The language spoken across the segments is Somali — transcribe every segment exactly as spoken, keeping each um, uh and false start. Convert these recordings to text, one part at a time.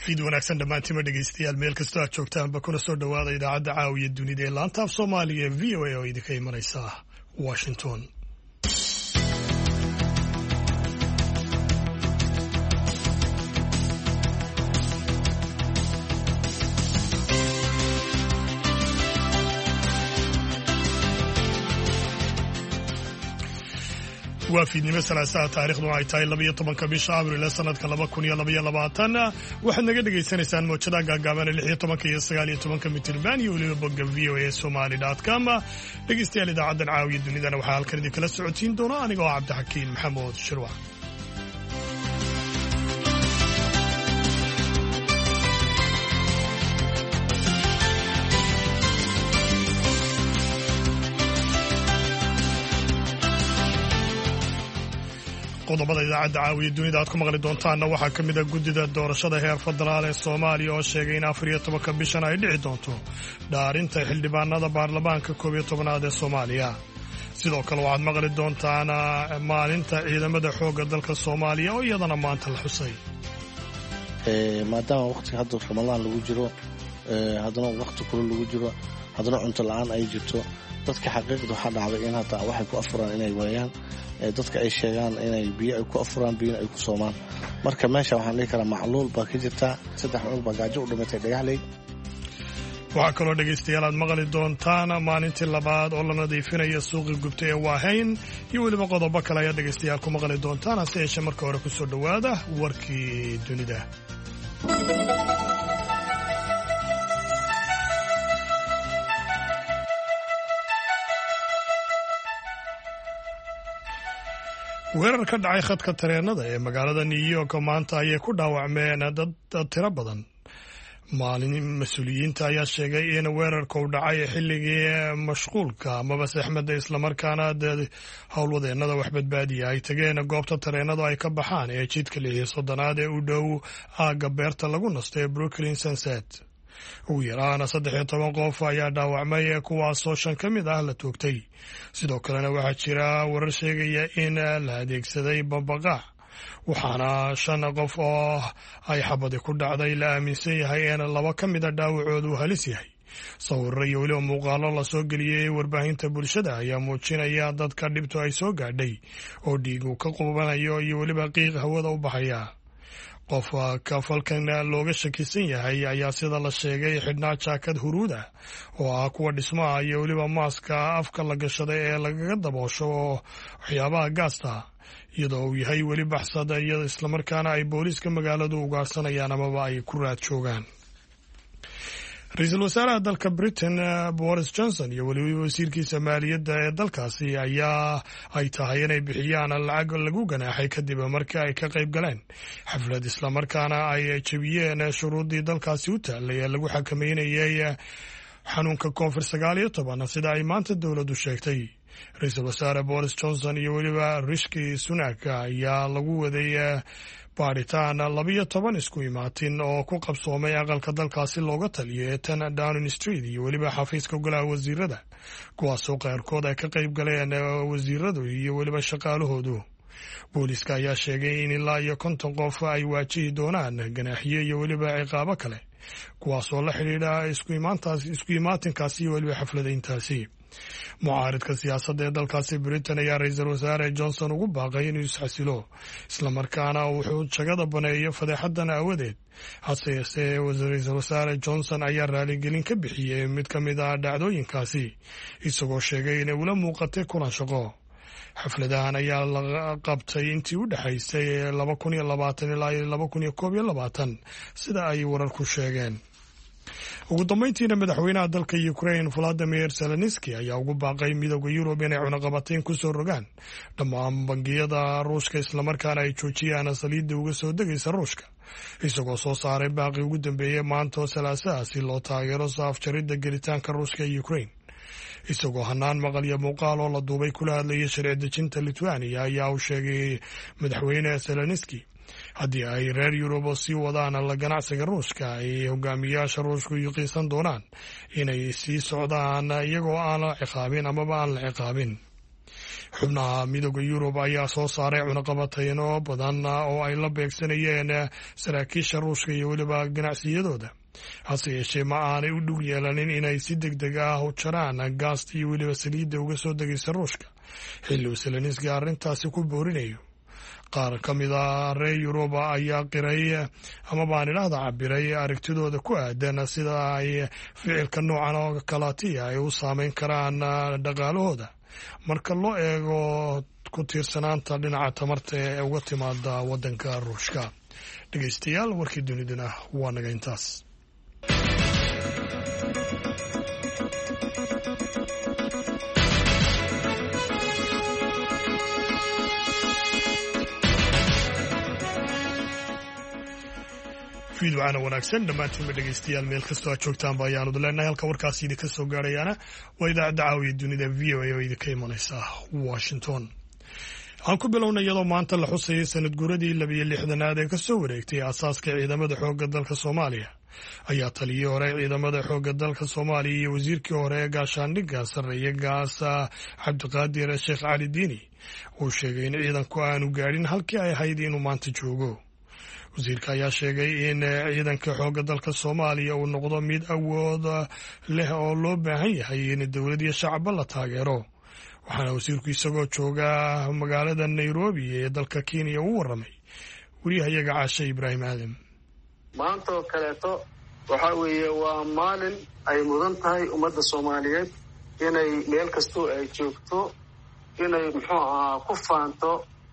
fid wanaagsan dhammaantima dhegaystayaal meel kastoo aad joogtaanba kuna soo dhowaada idaacadda caawiya dunida ee laanta af soomaaliga ee v o a oo idinka imanaysa washington. waa fiidnimo salaasaha taarikhdu ay tahay labaiyo tobanka bisha abril ee sanadka laba kun iyo labaiyo labaatan waxaad naga dhagaysanaysaan mawjadaha gaagaaban ee lix iyo tobanka iyo sagaal iyo tobanka mitirban iyo weliba bogga v o a somali dot com. dhegaystayaal idaacaddan caawiya dunidana waxaa halkan idinkala socotiin doona anigoo cabdixakiin maxamuud shirwac. qodobada idaacadda caawiya dunida aad ku maqli doontaanna waxaa ka mid a guddida doorashada heer federaal ee soomaaliya oo sheegay in afar iyo tobanka bishan ay dhici doonto dhaarinta xildhibaanada baarlamaanka koob iyo tobanaad ee soomaaliya. sidoo kale waxaad maqli doontaan maalinta ciidamada xoogga dalka soomaaliya oo iyadana maanta la xusay. maadaama waqtiga hadda ramalaan lagu jiro haddana waqti kule lagu jiro haddana cunto la-aan ay jirto dadka xaqiiqda waxaa dhacday in hadda waxay ku afuraan inay waayaan dadka ay sheegaan inay biyo ay ku afuraan biyona ay ku soomaan. marka meesha waxaan dhihi karaa macluul baa ka jirta saddex cunug baa gaajo u dhimatay dhagaxley. waxaa kaloo dhegaystayaal aad maqli doontaan maalintii labaad oo la nadiifinaya suuqii gubta ee waahayn iyo weliba qodobo kale ayaad dhegaystayaal ku maqli doontaan hase yeeshee marka hore ku soo dhowaada warkii dunida. weerar ka dhacay khadka tareenada ee magaalada new york maanta ayay ku dhaawacmeen dad tiro badan. maalin mas-uuliyiinta ayaa sheegay in weerarka u dhacay xilligii mashquulka amaba saxmadda islamarkaana howlwadeennada wax badbaadiya ay tageen goobta tareenadu ay ka baxaan ee jidka lix iyo soddonaad ee u dhow aagga beerta lagu nasto ee brooklyn sunset. ugu yaraana saddex iyo toban qof ayaa dhaawacmay kuwaasoo shan ka mid ah la toogtay. sidoo kalena waxaa jira warar sheegaya in la adeegsaday bambaqaac waxaana shan qof oo ay xabadi ku dhacday la aaminsan yahay in laba ka mida dhaawacoodu uu halis yahay. sawirro iyo weliba muuqaalo lasoo geliyey warbaahinta bulshada ayaa muujinaya dadka dhibtu ay soo gaadhay oo dhiigu ka qubanayo iyo weliba qiiq hawada u baxaya. qof kafalkan looga shakisan yahay ayaa sida la sheegay xidhnaa jaakad huruud ah oo ah kuwa dhismaha iyo weliba maaska afka la gashaday ee lagaga daboosho oo waxyaabaha gaasta iyadoo uu yahay weli baxsad iyada islamarkaana ay booliiska magaaladu ugaarsanayaan amaba ay ku raad joogaan. ra-iisul wasaaraha dalka britain boris johnson iyo weliba wasiirkiisa maaliyadda ee dalkaasi ayaa ay tahay inay bixiyaan lacag lagu ganaaxay kadib markii ay ka qayb galeen xaflad islamarkaana ay jebiyeen shuruuddii dalkaasi u taallay ee lagu xakameynayay xanuunka covid sagaal iyo toban sida ay maanta dowladdu sheegtay. ra-iisul wasaare boris johnson iyo weliba rishi sunak ayaa lagu waday baadhitaan labiyo toban isku imaatin oo ku qabsoomay aqalka dalkaasi looga taliyo ee tan downing street iyo weliba xafiiska golaha wasiirada kuwaasoo qaarkood ay ka qayb galeen wasiiradu iyo weliba shaqaalahoodu. booliiska ayaa sheegay in ilaa iyo konton qof ay waajihi doonaan ganaaxiyo iyo weliba ciqaabo kale kuwaasoo la xidhiidha isku imaatinkaasi iyo weliba xafladayntaasi. mucaaridka siyaasadda ee dalkaasi britain ayaa ra-iisul wasaare johnson ugu baaqay inuu isxasilo islamarkaana wuxuu jagada baneeyo fadeexadan aawadeed. hase yeesee ra-iisul wasaare johnson ayaa raaligelin ka bixiyey mid ka mid ah dhacdooyinkaasi isagoo sheegay inay ula muuqatay kulan shaqo. xafladahan ayaa la qabtay intii u dhexaysay laba kun iyo labaatan ilaa iyo laba kun iyo koob iyo labaatan sida ay wararku sheegeen. ugu dambayntiina madaxweynaha dalka ukraine valadimir zelenski ayaa ugu baaqay midooda yurub inay cunaqabateyn ku soo rogaan dhammaan bangiyada ruushka islamarkaana ay joojiyaan saliidda uga soo degaysa ruushka isagoo soo saaray baaqi ugu dambeeyey maanta oo salaasaha si loo taageero saafjaridda gelitaanka ruushka ee ukraine. isagoo hanaan maqal iyo muuqaal oo la duubay kula hadlayay sharci dejinta lithuania ayaa uu sheegay madaxweyne zelenski haddii ay reer yurub sii wadaan la ganacsiga ruushka ay hogaamiyaasha ruushku yuqiisan doonaan inay sii socdaan iyagoo aan la ciqaabin amaba aan la ciqaabin. xubnaha midooda yurub ayaa soo saaray cunaqabatayno badan oo ay la beegsanayeen saraakiisha ruushka iyo weliba ganacsiyadooda, hase yeeshee ma aanay u dhug yeelanin inay si deg deg ah u jaraan gaasta iyo weliba saliidda uga soo degaysa ruushka xilli uu Zelenski arrintaasi ku boorinayo. qaar ka mid a reer yuruba ayaa qiray ama baan idhaahda cabiray aragtidooda ku aadan sida ay ficilka noocan oo kalaatiya ay u saameyn karaan dhaqaalahooda marka loo eego ku tiirsanaanta dhinaca tamarta ee uga timaada waddanka ruushka. dhegaystayaal, warkii dunidana waa naga intaas. fiidwacana wanaagsan dhammaantiinba dhegaystayaal, meel kastoo aad joogtaanba ayaanu leenahay. halka warkaasi idinka soo gaarayaana waa idaacadda caawiya dunida v o a oo idinka imanaysa Washington. aan ku bilownay iyadoo maanta la xusayay sanad guuradii labiyo lixdanaad ee kasoo wareegtay aasaaska ciidamada xoogga dalka Soomaaliya, ayaa taliyii hore ciidamada xoogga dalka Soomaaliya iyo wasiirkii hore ee gaashaandhigga sarreeya gaasa Cabdiqaadir Sheekh Cali Diini uu sheegay in ciidanku aanu gaadhin halkii ay ahayd inuu maanta joogo. wasiirka ayaa sheegay in ciidanka xoogga dalka Soomaaliya uu noqdo mid awood leh oo loo baahan yahay in dowlad iyo shacab la taageero. waxaana wasiirku isagoo jooga magaalada Nairobi ee dalka Kenya u waramay wariyahayaga Caashe Ibraahim Aadan. maanta oo kaleeto waxa weeye waa maalin ay mudan tahay ummadda Soomaaliyeed inay meel kastoo ay joogto inay muxuu ahaa ku faanto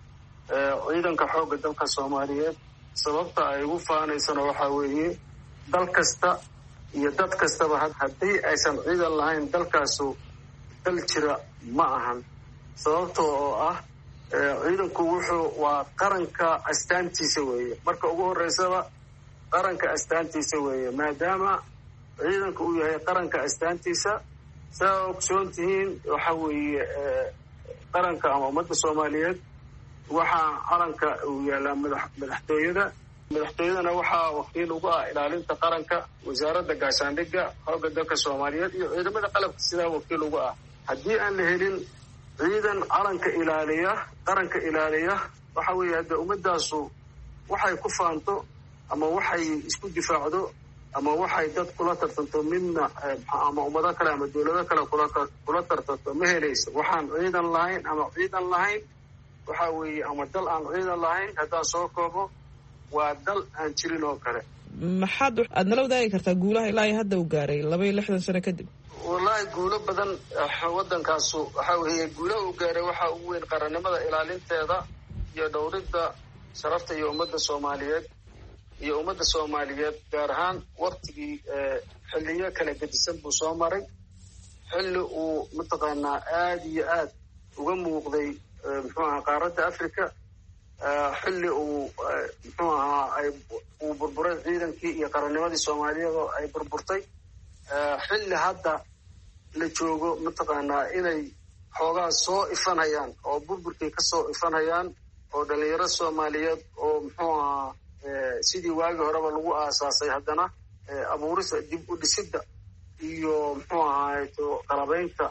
ciidanka xoogga dalka Soomaaliyeed. sababta ay ugu faanaysana waxaa weeye dal kasta iyo dad kastaba haddii aysan ciidan lahayn dalkaasu dal jira ma ahan. sababta oo ah ciidanku wuxuu waa qaranka astaantiisa weeye. marka ugu horreysaba qaranka astaantiisa weeye, maadaama ciidanku uu yahay qaranka astaantiisa. saa ogsoon tihiin waxa weeye qaranka ama ummadda Soomaaliyeed waxaa calanka uu yaalaa madaxtooyada. madaxtooyadana waxaa wakiil ugu ah ilaalinta qaranka wasaaradda gaashaandhigga xoogga dalka Soomaaliyeed iyo ciidamada qalabka sidaa wakiil ugu ah. haddii aan la helin ciidan calanka ilaaliya qaranka ilaaliya waxa weeye hadda ummadaasu waxay ku faanto ama waxay isku difaacdo ama waxay dad kula tartanto midna ama ummado kale ama dowlado kale kula tartanto ma helayso. waxaan ciidan lahayn ama ciidan lahayn waxa weeye ama dal aan ciidan lahayn haddaan soo koobo waa dal aan jirin oo kale. maxaad aad nala wadaagi kartaa guulaha ilaa iyo hadda uu gaaray laba iyo lixdan sano kadib? wallaahi guulo badan waddankaasu waxa weeye guulaha uu gaaray waxaa ugu weyn qarannimada ilaalinteeda iyo dhowridda sharafta iyo ummadda Soomaaliyeed iyo ummadda Soomaaliyeed gaar ahaan waqtigii xilliyo kala gedisan buu soo maray. xilli uu mataqaanaa aad iyo aad uga muuqday muxuu ahaa qaaradda Afrika, xilli uu muxuu ahaa ay uu burburay ciidankii iyo qarannimadii Soomaaliyeed oo ay burburtay. xilli hadda la joogo mataqaanaa inay xoogaa soo ifanayaan oo burburkii ka soo ifanayaan oo dhalinyaro Soomaaliyeed oo muxuu ahaa sidii waagii horeba lagu aasaasay haddana abuurista dib u dhisidda iyo muxuu ahaa qalabaynta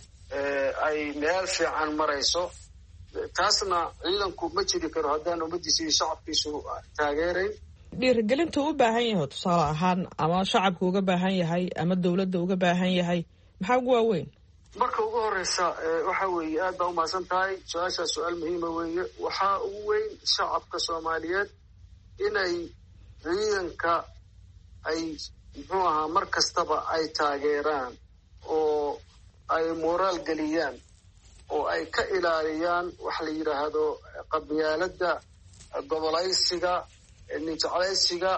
ay meel fiican marayso. taasna ciidanku ma jiri karo haddaan ummadiisa iyo shacabkiisu taageerayn. dhiirigelinta u baahan yahay tusaale ahaan ama shacabka uga baahan yahay ama dowladda uga baahan yahay maxaa ugu waaweyn? marka ugu horeysa waxa weeye aad baa umahadsan tahay. su-aashaa su-aal muhiima weeye. waxaa ugu weyn shacabka Soomaaliyeed inay ciidanka ay muxuu ahaa mar kastaba ay taageeraan oo ay moraal geliyaan oo ay ka ilaaliyaan waxa la yidhaahdo qabyaaladda, gobolaysiga, ninjeclaysiga,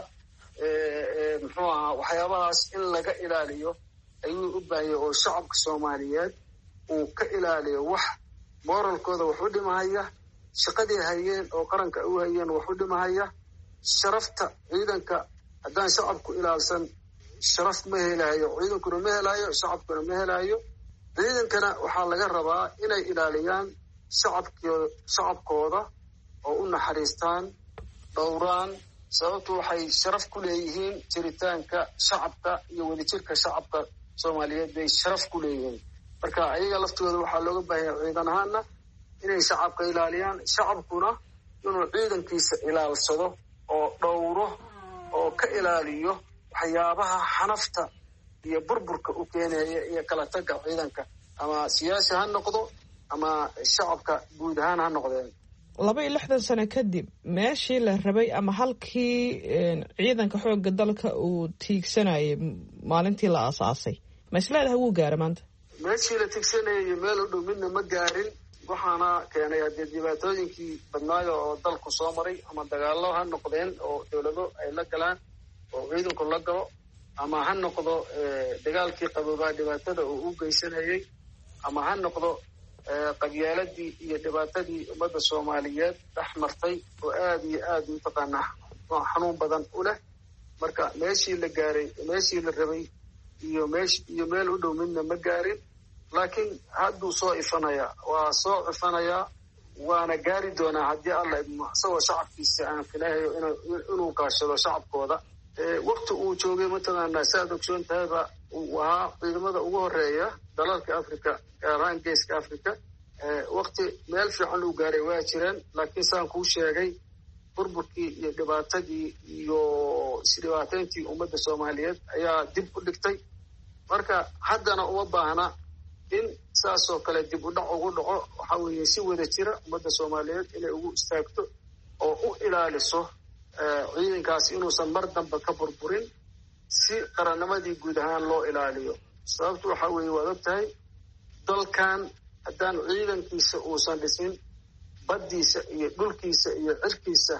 muxuu ahaa waxyaabahaas in laga ilaaliyo ayuu u baahanya oo shacabka Soomaaliyeed uu ka ilaaliyo wax moralkooda wax u dhimahaya, shaqadii hayeen oo qaranka u hayeen wax u dhimahaya. sharafta ciidanka haddaan shacabku ilaalsan sharaf ma helayo, ciidankuna ma helayo, shacabkuna ma helayo. ciidankana waxaa laga rabaa inay ilaaliyaan shacabkooda shacabkooda oo u naxariistaan, dhowraan. sababtu waxay sharaf ku leeyihiin jiritaanka shacabka iyo wadajirka shacabka Soomaaliyeed bay sharaf ku leeyihiin. marka ayaga laftooda waxaa looga baahanya ciidan ahaana inay shacabka ilaaliyaan, shacabkuna inuu ciidankiisa ilaalsado oo dhowro oo ka ilaaliyo waxyaabaha xanafta iyo burburka u keenaya iyo kala tagga ciidanka, ama siyaasi ha noqdo ama shacabka guud ahaan ha noqdeen. laba iyo lixdan sano kadib meeshii la rabay ama halkii ciidanka xoogga dalka uu tiigsanayay maalintii la aasaasay ma isleedahay wuu gaara maanta? meeshii la tiigsanayay iyo meel u dhow midna ma gaarin, waxaana keenay haddee dhibaatooyinkii badnaayo oo dalku soo maray, ama dagaallo ha noqdeen oo dowlado ay la galaan oo ciidanku la galo, ama ha noqdo dagaalkii qaboobaa dhibaatada uu u geysanayay, ama ha noqdo qabyaaladii iyo dhibaatadii ummadda soomaaliyeed dhex martay oo aada iyo aada mataqaanaa xanuun badan u leh. marka meeshii la gaaray, meeshii la rabay iyo meesh iyo meel u dhow midna ma gaarin, laakiin hadduu soo ifanaya, waa soo cifanayaa, waana gaari doonaa haddii alla idmo, isagoo shacabkiisa aan filahayo inuu kaashado shacabkooda. wakti uu joogay mataqaanaa saaad ogsoon tahayba uu ahaa ciidamada ugu horeeya dalalka africa, gaar ahaan geeska africa. wakti meel fiican uu gaaray waa jireen, laakiin saan kuu sheegay burburkii iyo dhibaatadii iyo isdhibaateyntii ummadda soomaaliyeed ayaa dib u dhigtay. marka haddana uma baahna in saasoo kale dib u dhac ugu dhaco. waxaa weeye si wada jira ummadda soomaaliyeed inay ugu istaagto oo u ilaaliso ciidankaas inuusan mar dambe ka burburin, si qarannimadii guud ahaan loo ilaaliyo. sababtu waxaa weeye waad og tahay dalkan haddaan ciidankiisa uusan dhisin, baddiisa iyo dhulkiisa iyo cirkiisa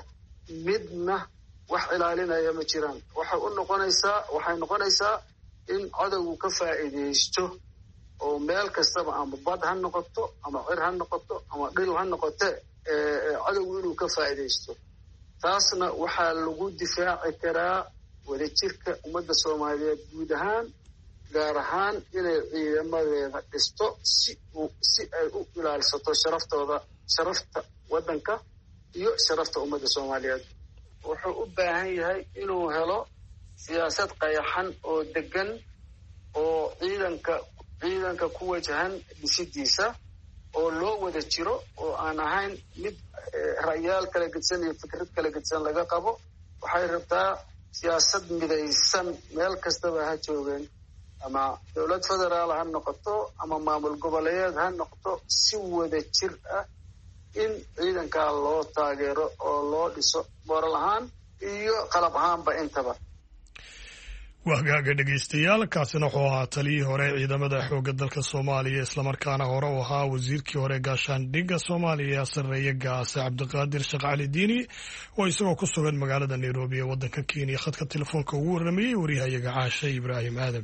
midna wax ilaalinaya ma jiraan. waxay u noqonaysaa waxay noqonaysaa in cadowgu ka faa'iidaysto oo meel kastaba ama bad ha noqoto ama cir ha noqoto ama dhil ha noqote cadowgu inuu ka faa'iidaysto. taasna waxaa lagu difaaci karaa wadajirka ummadda soomaaliyeed guud ahaan, gaar ahaan inay ciidamadeeda dhisto si uu si ay u ilaalisato sharaftooda, sharafta waddanka iyo sharafta ummadda soomaaliyeed. wuxuu u baahan yahay inuu helo siyaasad qayaxan oo degan oo ciidanka ciidanka ku wajahan dhisidiisa, oo loo wada jiro, oo aan ahayn mid ra'yaal kala gedsan iyo fikrad kala gedsan laga qabo. waxay rabtaa siyaasad midaysan, meel kastaba ha joogeen, ama dowlad federaal ha noqoto ama maamul goboleed ha noqoto, si wada jir ah in ciidankaa loo taageero oo loo dhiso moral ahaan iyo qalab ahaanba intaba. wahgaaga dhegaystayaal, kaasina wuxuu ahaa taliyii hore ciidamada xoogga dalka soomaaliya, islamarkaana hore u ahaa wasiirkii hore gaashaandhigga soomaaliya sarreeye gaase cabdiqaadir sheekh cali diini, oo isagoo ku sugan magaalada nairobi ee waddanka kenya khadka telefoonka ugu warramayey waryahayaga caashe ibraahim aadam.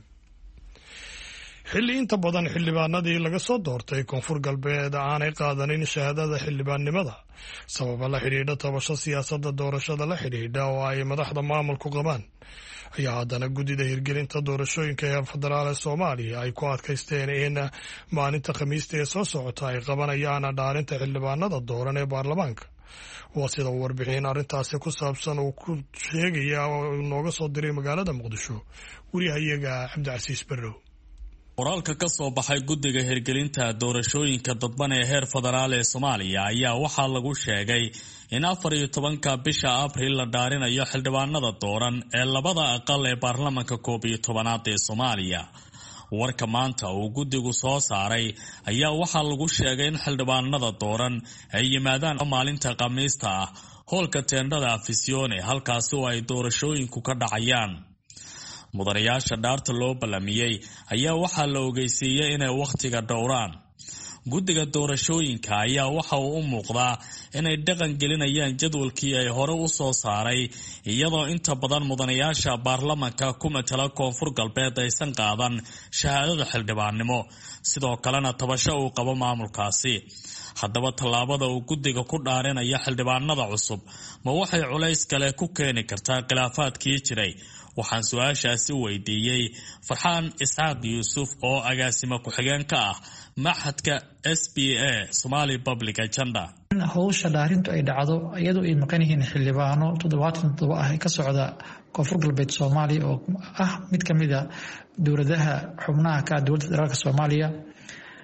xilli inta badan xildhibaanadii laga soo doortay koonfur galbeed aanay qaadanin shahaadada xildhibaannimada sababa la xidhiidha tabasho siyaasadda doorashada la xidhiidha oo ay madaxda maamulku qabaan, ayaa haddana guddida hirgelinta doorashooyinka heer federaal ee soomaaliya ay ku adkaysteen in maalinta khamiista ee soo socota ay qabanayaan dhaarinta xildhibaanada dooran ee baarlamaanka. waa sida uu warbixin arrintaasi ku saabsan uu ku sheegaya oo nooga soo diray magaalada muqdisho wariyahayaga cabdicasiis barrow. qoraalka ka soo baxay guddiga hirgelinta doorashooyinka dadban ee heer federaal ee soomaaliya ayaa waxaa lagu sheegay in afar iyo tobanka bisha abriil la dhaarinayo xildhibaanada dooran ee labada aqal ee baarlamanka koob iyo tobanaad ee soomaaliya. warka maanta uu guddigu soo saaray ayaa waxaa lagu sheegay in xildhibaanada dooran ay yimaadaan maalinta khamiista ah hoolka teendhada afisyoone, halkaasi oo ay doorashooyinku ka dhacayaan. mudanayaasha dhaarta loo ballamiyey ayaa waxaa la ogeysiiyey inay wakhtiga dhowraan. guddiga doorashooyinka ayaa waxa uu u muuqdaa inay dhaqan gelinayaan jadwalkii ay hore u soo saaray, iyadoo inta badan mudanayaasha baarlamanka ku matala koonfur galbeed aysan qaadan shahaadada xildhibaannimo, sidoo kalena tabasho uu qabo maamulkaasi. haddaba tallaabada uu guddiga ku dhaarinaya xildhibaanada cusub ma waxay culays kale ku keeni kartaa khilaafaadkii jiray? waxaan su-aashaasi weydiiyey farxaan isxaaq yuusuf oo agaasimo ku-xigeen ka ah maxadka s b a Somali Public Agenda. howsha dhaarintu ay dhacdo iyadoo ay maqan yihiin xildhibaano toddobaatan toddoba ah ka socda koonfur galbeed soomaaliya oo ah mid ka mid a dowladaha xubnaha ka dowladda federaalka soomaaliya,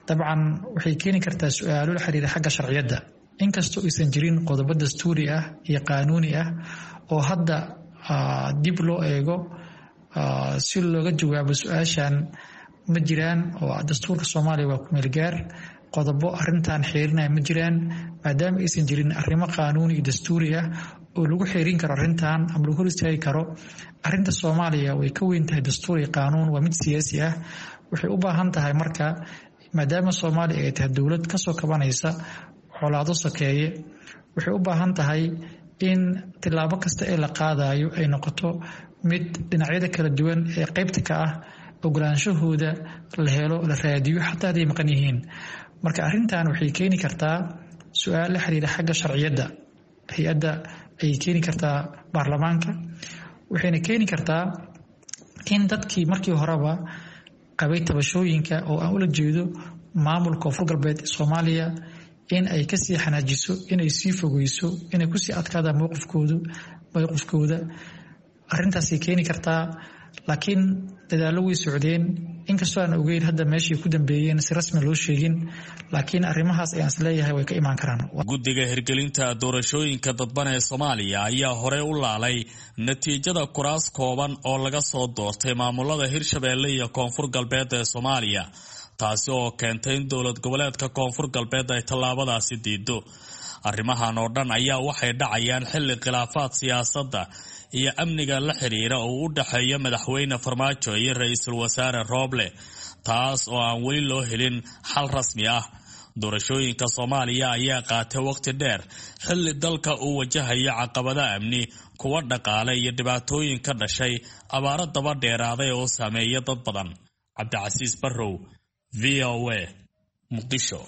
dabcan waxay keeni kartaa su-aalo la xiriira xagga sharciyadda inkastoo aysan jirin qodobo dastuuri ah iyo qaanuuni ah oo hadda dib loo eego si looga jawaabo su-aashan ma jiraan oo dastuurka soomaaliya waa ku meelgaar qodobo arintan xeerinaya ma jiraan maadaama aysan jirin arrimo qaanuuni iyo dastuuri ah oo lagu xeerin karo arintan ama lagu hor istaagi karo arinta soomaaliya way ka weyn tahay dastuur iyo qaanuun waa mid siyaasi ah waxay u baahan tahay marka maadaama soomaaliya ay tahay dowlad kasoo kabanaysa colaado sokeeye waxay u baahan tahay in tilaabo kasta ee la qaadayo ay noqoto mid dhinacyada kala duwan ee qaybta ka ah ogolaanshahooda la helo la raadiyo xataa haday maqan yihiin marka arintan waxay keeni kartaa su-aal la xiriira xagga sharciyadda hay-adda ayay keeni kartaa baarlamaanka waxayna keeni kartaa in dadkii markii horeba qabay tabashooyinka oo aan ula jeedo maamulka koonfur galbeed soomaaliya in ay kasii xanaajiso inay sii fogeyso inay kusii adkaadaan mowqifkoodu mowqifkooda arintaasay keeni kartaa laakiin dadaallo way socdeen inkastoo aan ogeyn hadda meeshii ku dambeeyeen si rasmi loo sheegin laakiin arrimahaas ayaan isleeyahay way ka imaan karaan guddiga hirgelinta doorashooyinka dadban ee soomaaliya ayaa horey u laalay natiijada kuraas kooban oo laga soo doortay maamulada hirshabeelle iyo koonfur galbeed ee soomaaliya taasi oo keentay in dowlad goboleedka koonfur galbeed ay tallaabadaasi diido arrimahan oo dhan ayaa waxay dhacayaan xilli khilaafaad siyaasadda iyo amniga la xiriira oo u dhexeeya madaxweyne farmaajo iyo ra-iisul wasaare rooble taas oo aan weli loo helin xal rasmi ah doorashooyinka soomaaliya ayaa qaatay waqti dheer xilli dalka uu wajahayo caqabado amni kuwa dhaqaale iyo dhibaatooyin ka dhashay abaaro daba dheeraaday oo saameeya dad badan cabdicasiis barrow v o a muqdisho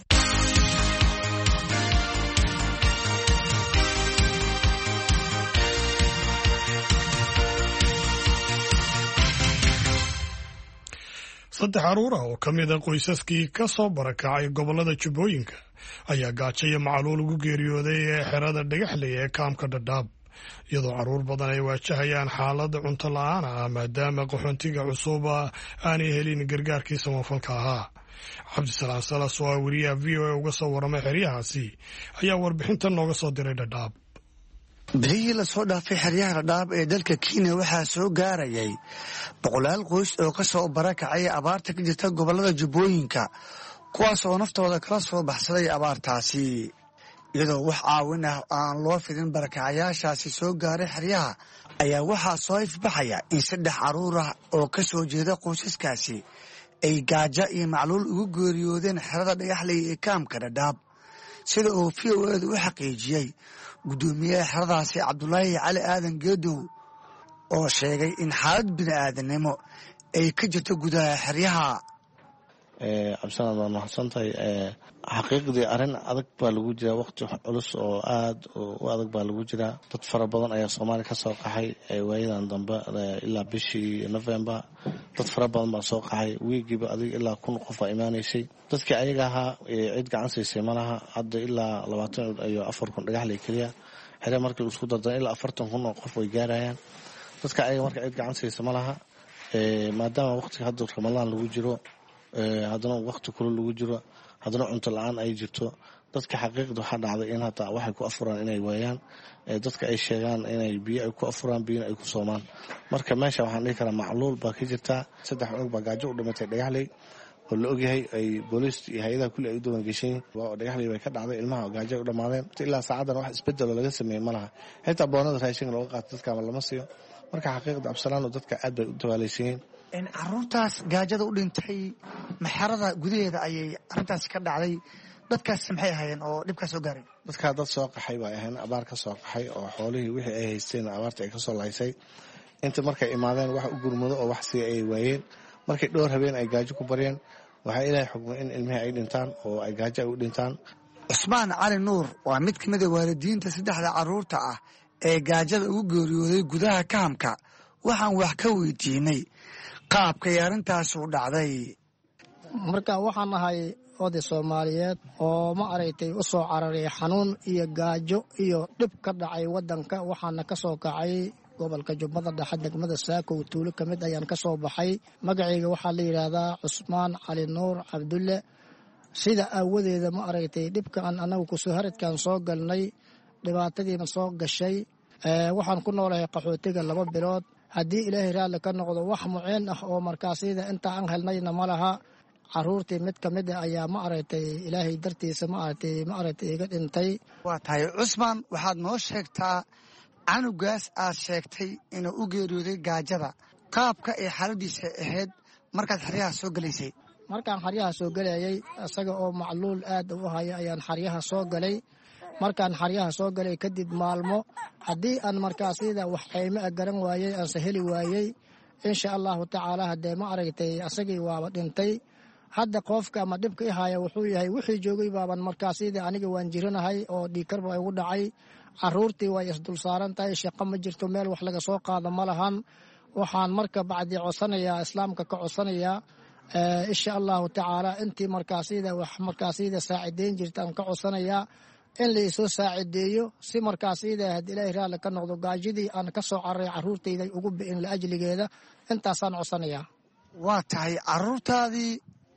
saddex caruur ah oo ka mid a qoysaskii ka soo barakacay gobollada jubbooyinka ayaa gaajo iyo macaluul ugu geeriyooday ee xerada dhagaxley ee kaamka dhadhaab iyadoo caruur badan ay waajahayaan xaalada cunto la-aan ah maadaama qaxoontiga cusuba aanay helin gargaarkii samafalka ahaa cabdisalaam salas oo ah wariyaha v o a uga soo waramay xeryahaasi ayaa warbixintan nooga soo diray dhadhaab bilihii lasoo dhaafay xeryaha dhadhaab ee dalka kenya waxaa soo gaarayay boqolaal qoys oo ka soo barakacay abaarta ka jirta gobollada jubbooyinka kuwaas oo naftooda kala soo baxsaday abaartaasi iyadoo wax caawin ah aan loo fidin barakacayaashaasi soo gaaray xeryaha ayaa waxaa soo ifbaxaya in saddex caruur ah oo ka soo jeeda qoysaskaasi ay gaajo iyo macluul ugu geeriyoodeen xerada dhagaxley ee kaamka dhadhaab sida uu v o edu u xaqiijiyey guddoomiyaha xeradaasi cabdulaahi cali aadan geedow oo sheegay in xaalad bini-aadannimo ay ka jirto gudaha xeryaha cabdisalaam waa mahadsantahay xaqiiqdii arrin adag baa lagu jiraa waqti culus oo aada u adag baa lagu jiraa dad fara badan ayaa soomaaliya ka soo qaxay waayadan dambe ilaa bishii november dad fara badan baa soo qaxay wiigiiba adig ilaa kun qof baa imaanaysay dadkii ayaga ahaa cid gacan siisay malaha hadda ilaa labaatan iyo afar kun dhagaxley keliya xere markii isku dardan ilaa afartan kun oo qof way gaarayaan dadka ayaga marka cid gacan siisa malaha maadaama waqtiga hadda ramadaan lagu jiro haddana waqti kule lagu jiro haddana cunto la-aan ay jirto dadka xaqiiqda waxaa dhacday in hataa waxay ku afuraan inay waayaan dadka ay sheegaan inay biyo ay ku afuraan biyona ay ku soomaan marka meesha waxaan dhihi karaa macluul baa ka jirtaa saddex cunug baa gaajo u dhimatay dhagaxley oo la ogyahay ay booliist iyo hay-adaha kulli ay u dawan geshayin dhagaxley bay ka dhacday ilmaha gaajo ay u dhammaadeen ilaa saacadan wax isbedeloo laga sameeyey ma laha xitaa boonada raashinka looga qaato dadka ama lama siiyo marka xaqiiqda cabdisalaano dadka aad bay u dawaalaysiiyeen caruurtaas gaajada u dhintay maxarada gudaheeda ayay arintaas ka dhacday dadkaas maxay ahaayeen oo dhibkaa soo gaaray dadkaa dad soo qaxay bay ahayn abaar ka soo qaxay oo xoolihii wixii ay haysteen abaarta ay kasoo lahaysay inta markay imaadeen wax u gurmado oo wax sii ay waayeen markay dhowr habeen ay gaajo ku baryeen waxaa ilaahay xukmay in ilmihii ay dhintaan oo ay gaajo ay u dhintaan cusmaan cali nuur waa mid ka mid a waalidiinta saddexda caruurta ah ee gaajada ugu geeriyooday gudaha kaamka waxaan wax ka weydiinay qaabkay arrintaas u dhacday marka waxaan ahay oday soomaaliyeed oo ma aragtay u soo cararay xanuun iyo gaajo iyo dhib ka dhacay waddanka waxaana ka soo kacay gobolka jubbada dhexe degmada saakow tuulo ka mid ayaan ka soo baxay magacayga waxaa la yidhaahdaa cusmaan cali nuur cabdulle sida aawadeeda ma aragtay dhibkaan annagu kusoo haradkaan soo galnay dhibaatadiina soo gashay waxaan ku noolahay qaxootiga laba bilood haddii ilaahay raalli ka noqdo wax muceen ah oo markaasida inta aan helnayna ma laha caruurtii mid ka mid a ayaa ma aragtay ilaahay dartiisa ma aragtay ma aragtay iga dhintay. waa tahay cusmaan waxaad noo sheegtaa canugaas aad sheegtay inuu u geeriyooday gaajada qaabka ay xaaladiisa ahayd markaad xeryaha soo gelaysay. markaan xaryaha soo gelayay isaga oo macluul aad u haya ayaan xaryaha soo galay. markaan xaryaha soo galay kadib maalmo haddii aan markaasida wax qayme a garan waayey aanse heli waayey insha allahu tacaala haddee ma aragtay asagii waaba dhintay. hadda qofka ama dhibka i haya wuxuu yahay wixii joogay baaban markaasida aniga waan jiranahay oo dhiigkarba igu dhacay. caruurtii way isdul saaran tahay shaqo ma jirto meel wax laga soo qaado ma lahan. waxaan marka bacdi codsanayaa islaamka ka codsanayaa insha allahu tacaala intii markaasida wax markaasida saacideyn jirta aan ka codsanayaa in laisoo saacideeyo si markaasida haddii ilaahay raalli ka noqdo gaajidii aan ka soo cararay caruurtayda ugu bi'in la ajligeeda intaasaan codsanayaa. waa tahay caruurtaadii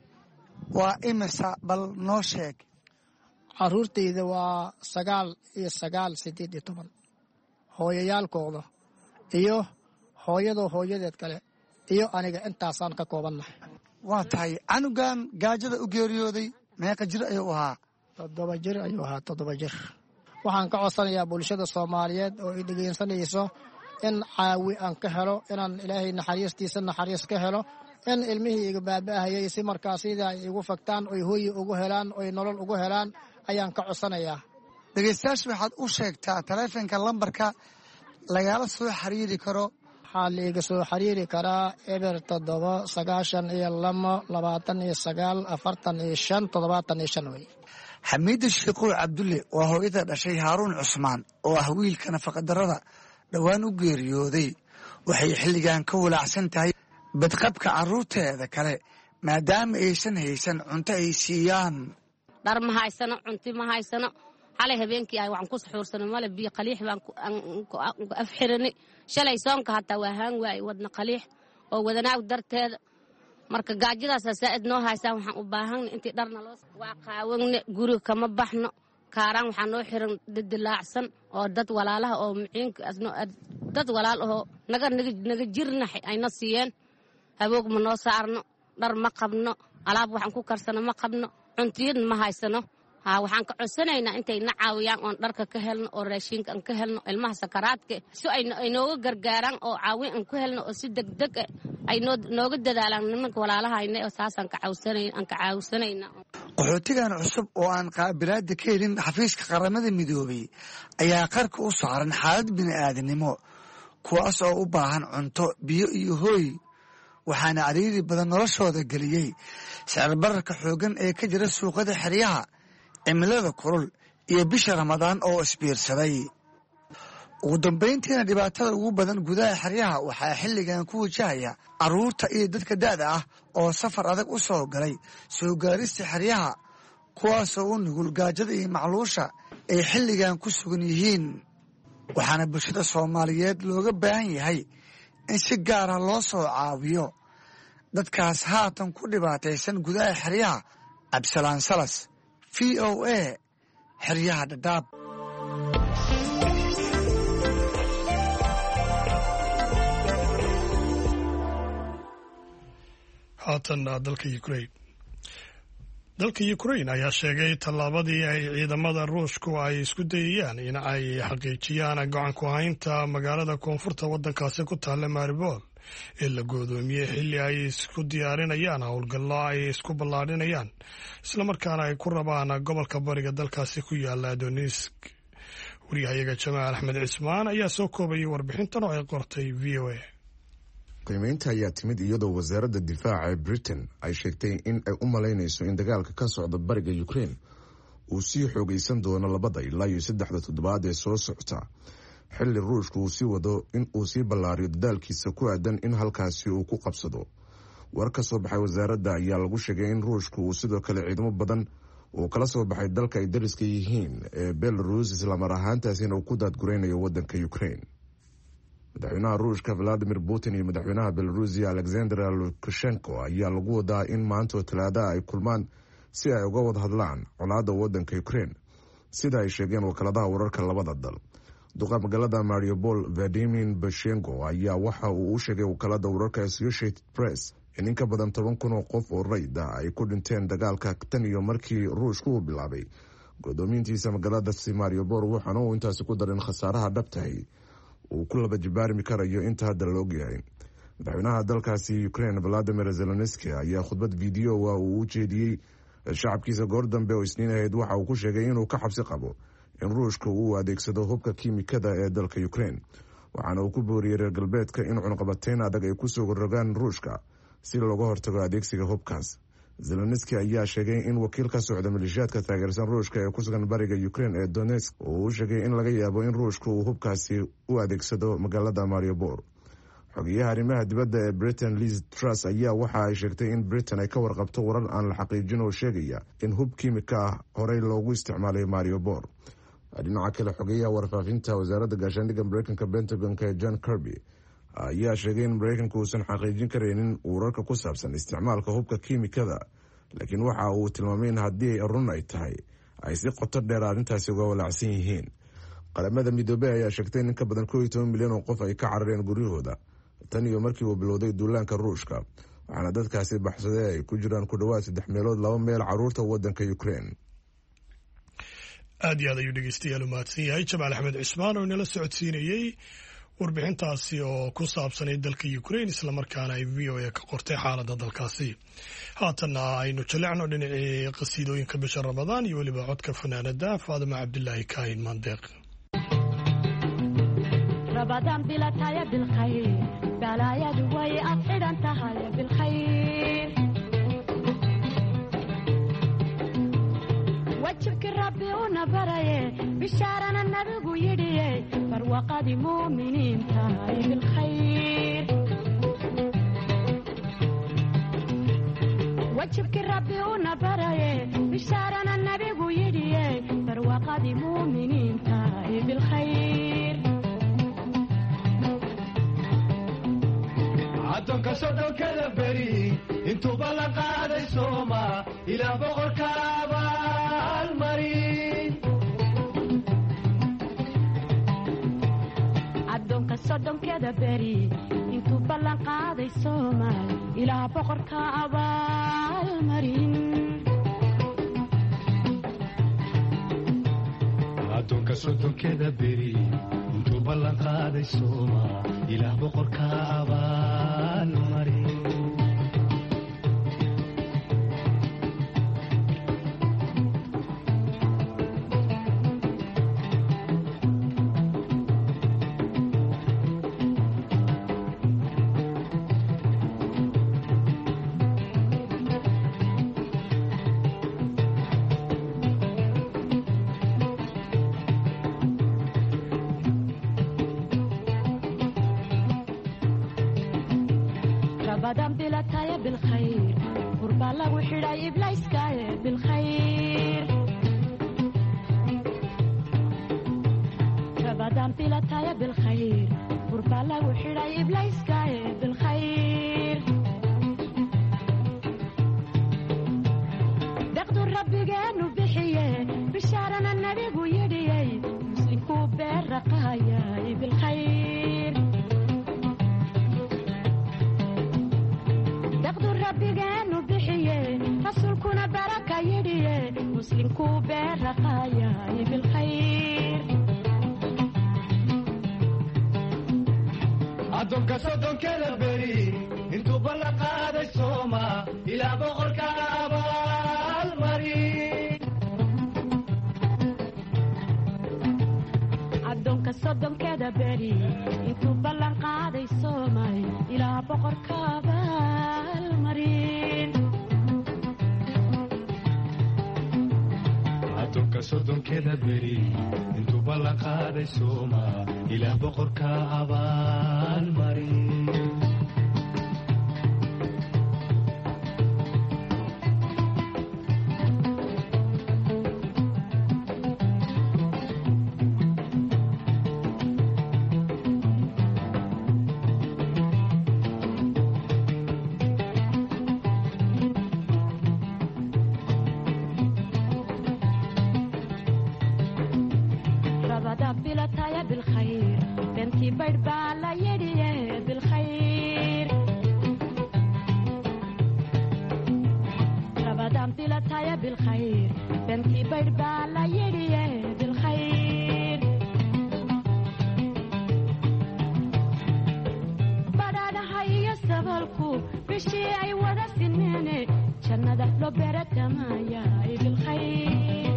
waa imisa bal noo sheeg. caruurtayda waa sagaal iyo sagaal sideed iyo toban hooyayaalkooda iyo hooyadoo hooyadeed kale iyo aniga intaasaan ka koobannahay. waa tahay canugan gaajada u geeriyooday meeqa jir ayuu ahaa? toddoba jir ayuu ahaa toddoba jir. waxaan ka codsanayaa bulshada soomaaliyeed oo i dhegeysanayso in caawi aan ka helo inaan ilaahay naxariistiisa naxariis ka helo in ilmihii iga baaba'ahayay si markaasida ay igu fagtaan oy hooyi ugu helaan oy nolol ugu helaan ayaan ka codsanayaa. dhegeystayaasha waxaad u sheegtaa taleefanka lambarka lagala soo xiriiri karo. waxaa laiga soo xiriiri karaa eber toddoba sagaashan iyo lamo labaatan iyo sagaal afartan iyo shan toddobaatan iyo shan wey. xamiida sheekhow cabdulle waa hooyada dhashay haaruun cusmaan oo ah wiilka nafaqadarrada dhowaan u geeriyooday. waxay xilligan ka walaacsan tahay badqabka carruurteeda kale maadaama aysan haysan cunto ay siiyaan. dhar ma haysano cunti ma haysano xalay habeenkii ah waxaan ku saxuursano male biyo qaliix baan afxirani shalay soonka hataa waa haan waay wadna qaliix oo wadanaag darteeda marka gaajadaas saa'id noo haysaa waxaan u baahanay intii dharna loo waa qaawanne guriga kama baxno kaaraan waxaa noo xiran dilaacsan oo dad walaalaha oo muciinka dad walaal ahoo naga naga jirna ayna siiyeen haboog ma noo saarno dhar ma qabno alaab waxaan ku karsano ma qabno cuntiyadna ma haysano. haa waxaan ka codsanaynaa intay na caawiyaan oon dharka ka helno oo raashinka aan ka helno ilmaha sakaraadka si ay nooga gargaaraan oo caawin aan ku helno oo si degdeg ah ay nooga dadaalaan nimanka walaalahayna oo saasaan ka caawsanayna. qaxootigan cusub oo aan qaabilaada ka helin xafiiska qaramada midoobay ayaa qarka u saaran xaalad bini'aadanimo kuwaas oo u baahan cunto biyo iyo hooy waxaana cariiri badan noloshooda geliyey sicir bararka xooggan ee ka jira suuqada xeryaha cimilada kulul iyo bisha ramadaan oo isbiirsaday. ugu dambayntiina dhibaatada ugu badan gudaha xeryaha waxaa xilligan ku wajahaya carruurta iyo dadka da'da ah oo safar adag u soo galay soo gaarista xeryaha kuwaasoo u nugul gaajada iyo macluusha ay xilligan ku sugan yihiin. waxaana bulshada soomaaliyeed looga baahan yahay in si gaara loo soo caawiyo dadkaas haatan ku dhibaataysan gudaha xeryaha. cabdisalaan salas v o a xeryaha dhadhaab. haatan dalka ukrain dalka ukrain ayaa sheegay tallaabadii ay ciidamada ruushku ay isku dayayaan in ay xaqiijiyaan gacan ku haynta magaalada koonfurta waddankaasi ku taalla maribol ee la goodoomiyey xilli ay isku diyaarinayaan howlgallo ay isku ballaadhinayaan islamarkaana ay ku rabaan gobolka bariga dalkaasi ku yaala donetsk. waryahayaga jamaal axmed cismaan ayaa soo koobayay warbixintan oo ay qortay v o a. qiimeynta ayaa timid iyadoo wasaaradda difaaca ee britain ay sheegtay in ay u malaynayso in dagaalka ka socda bariga ukrain uu sii xoogaysan doono labada ilaa iyo saddexda toddobaad ee soo socota xilli ruushku uu sii wado in uu sii ballaariyo dadaalkiisa ku aadan in halkaasi uu ku qabsado. war ka soo baxay wasaaradda ayaa lagu sheegay in ruushku uu sidoo kale ciidamo badan uu kala soo baxay dalka ay dariska yihiin ee belarus islamar ahaantaasina uu ku daadguraynayo waddanka ukrain. madaxweynaha ruushka valadimir putin iyo madaxweynaha belarusiya alexander lukashenko ayaa lagu wadaa in maantoo talaadaha ay kulmaan si ay uga wada hadlaan colaadda waddanka ukraine sida ay sheegeen wakaaladaha wararka labada dal. duqa magaalada mariupol vadimin bashenko ayaa waxa uu u sheegay wakaalada wararka Associated Press in in ka badan toban kun oo qof oo rayd ah ay ku dhinteen dagaalka tan iyo markii ruushku uu bilaabay godoomintiisa magaaladaasi mariupol, waxaana uu intaasi ku darin khasaaraha dhabtahay uu ku laba jibaarmi karayo inta hadda la ogyahay. madaxweynaha dalkaasi Ukraine Volodymyr Zelensky ayaa khudbad video waa uu u jeediyey shacabkiisa goor dambe oo isniin ahayd waxa uu ku sheegay inuu ka xabsi qabo in ruushka uu adeegsado hubka kiimikada ee dalka Ukraine, waxaana uu ku booriyey reer galbeedka in cunaqabateyn adag ay kusoo rogaan ruushka si looga hortago adeegsiga hubkaas. Zelensky ayaa sheegay in wakiil ka socda maleeshiyaadka taageersan ruushka ee ku sugan bariga Ukraine ee Donetsk uu sheegay in laga yaabo in ruushka uu hubkaasi u adeegsado magaalada Mariupol. xogeyaha arrimaha dibadda ee Britain Liz Truss ayaa waxa ay sheegtay in Britain ay ka warqabto warar aan la xaqiijin oo sheegaya in hub kiimika ah horey loogu isticmaalay Mariupol. dhinaca kale xogeyaha warfaafinta wasaaradda gaashaandhigga Mareykanka Pentagonka ee John Kirby ayaa sheegay in Mareykanku uusan xaqiijin karaynin wararka ku saabsan isticmaalka hubka kiimikada, laakiin waxa uu tilmaamay in haddii run ay tahay ay si qoto dheer arrintaasi uga walaacsan yihiin. qaramada midoobey ayaa sheegtay in ka badan koob iyo toban milyan oo qof ay ka carareen guryahooda tan iyo markii uu bilowday duulaanka ruushka, waxaana dadkaasi baxsaday ay ku jiraan ku dhawaad saddex meelood laba meel caruurta waddanka Ukraine. aad iyo aad ayuu dhegeystayaal u mahadsan yahay Jamaal Axmed Cismaan oo inala socodsiinayey warbixintaasi oo ku saabsanay dalka Ukraine islamarkaana ay V O A ka qortay xaaladda dalkaasi. haatanna aynu jalecno dhinacii qasiidooyinka bisha Ramadaan iyo weliba codka fanaanada Faadima Cabdilaahi Kaahin Maandeeq. رمضان بلا تايا بالخير بلا يا دوي أطير أنت هاي بالخير وجهك ربي ونبري بشارنا النبي ويدي فروقة مؤمنين تاي بالخير وجهك ربي ونبري بشارنا النبي ويدي فروقة مؤمنين تاي بالخير addoonka sodhonkada beri intuu ballan qaaday sooma ilaa boqorka abaalmarin. addoonka sodhonkada beri intuu ballan qaaday sooma ilaa boqorka abaalmarin. addoonka sodhonkada beri intuu ballan qaaday sooma ilaa boqorka abaalmarin. رمضان بلا تايا بالخير قربا لغو حراي إبلايس كايا بالخير رمضان بلا تايا بالخير قربا لغو حراي إبلايس كايا بالخير دقدو ربي جانو بحيه بشارنا النبي ويدي مسلم كوبير رقايا بالخير ربينا بحيه رسولكنا بركة يديه مسلمكو برقايا بالخير. addoonka sodhonkada beri intuu ballan qaaday sooma ilaa boqorka abaalmarin. addoonka sodhonkada beri intuu ballan qaaday sooma ilaa boqorka abaalmarin. addoonka sodhonkada beri intuu ballan qaaday sooma ilaa boqorka abaalmarin. bilataya bilkhayr bentii baydh baa la yidhiye bilkhayr rabadaan bilataya bilkhayr bentii baydh baa la yidhiye bilkhayr badhaadhaha iyo sabalku bishii ay wada sineene jannada loo beeratamaayaay bilkhayr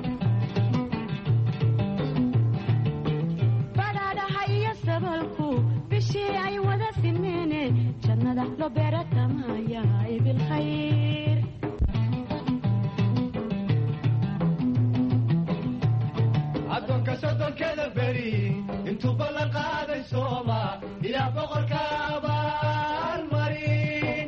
badhaadhaha iyo sabalku bishii ay wada sineene jannada loo beeratamaayaay bilkhayr addoonka sodonkeeda beri intuu ballan qaaday sooma ilaa boqorka abaalmarin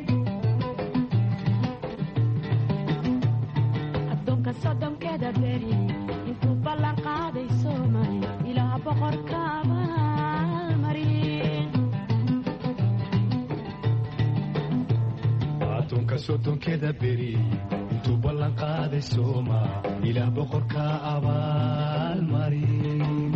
addoonka sodonkeeda beri intuu ballan qaaday soomay ilaa boqorka abaalmarin addoonka sodonkeeda beri intuu ballan qaaday sooma ilaa boqorka abaalmarin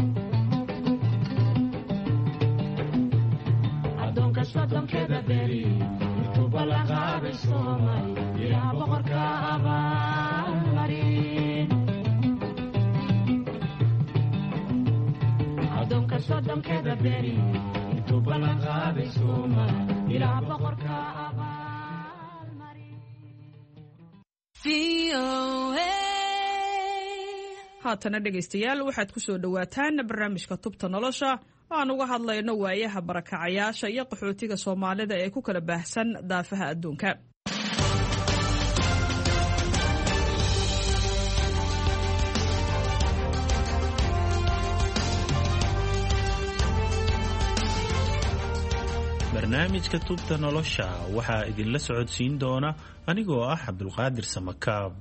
addoonka sodonkeeda beri intuu ballan qaaday soomay ilaa boqorka abaalmarin addoonka sodonkeeda beri intuu ballan qaaday soomay ilaa boqorka haatana dhegaystayaal waxaad ku soo dhowaataan barnaamijka tubta nolosha aan uga hadlayno waayaha barakacayaasha iyo qaxootiga soomaalida ee ku kala baahsan daafaha adduunka. barnaamijka tubta nolosha waxaa idinla socodsiin doona anigoo ah cabdulqaadir samakaab.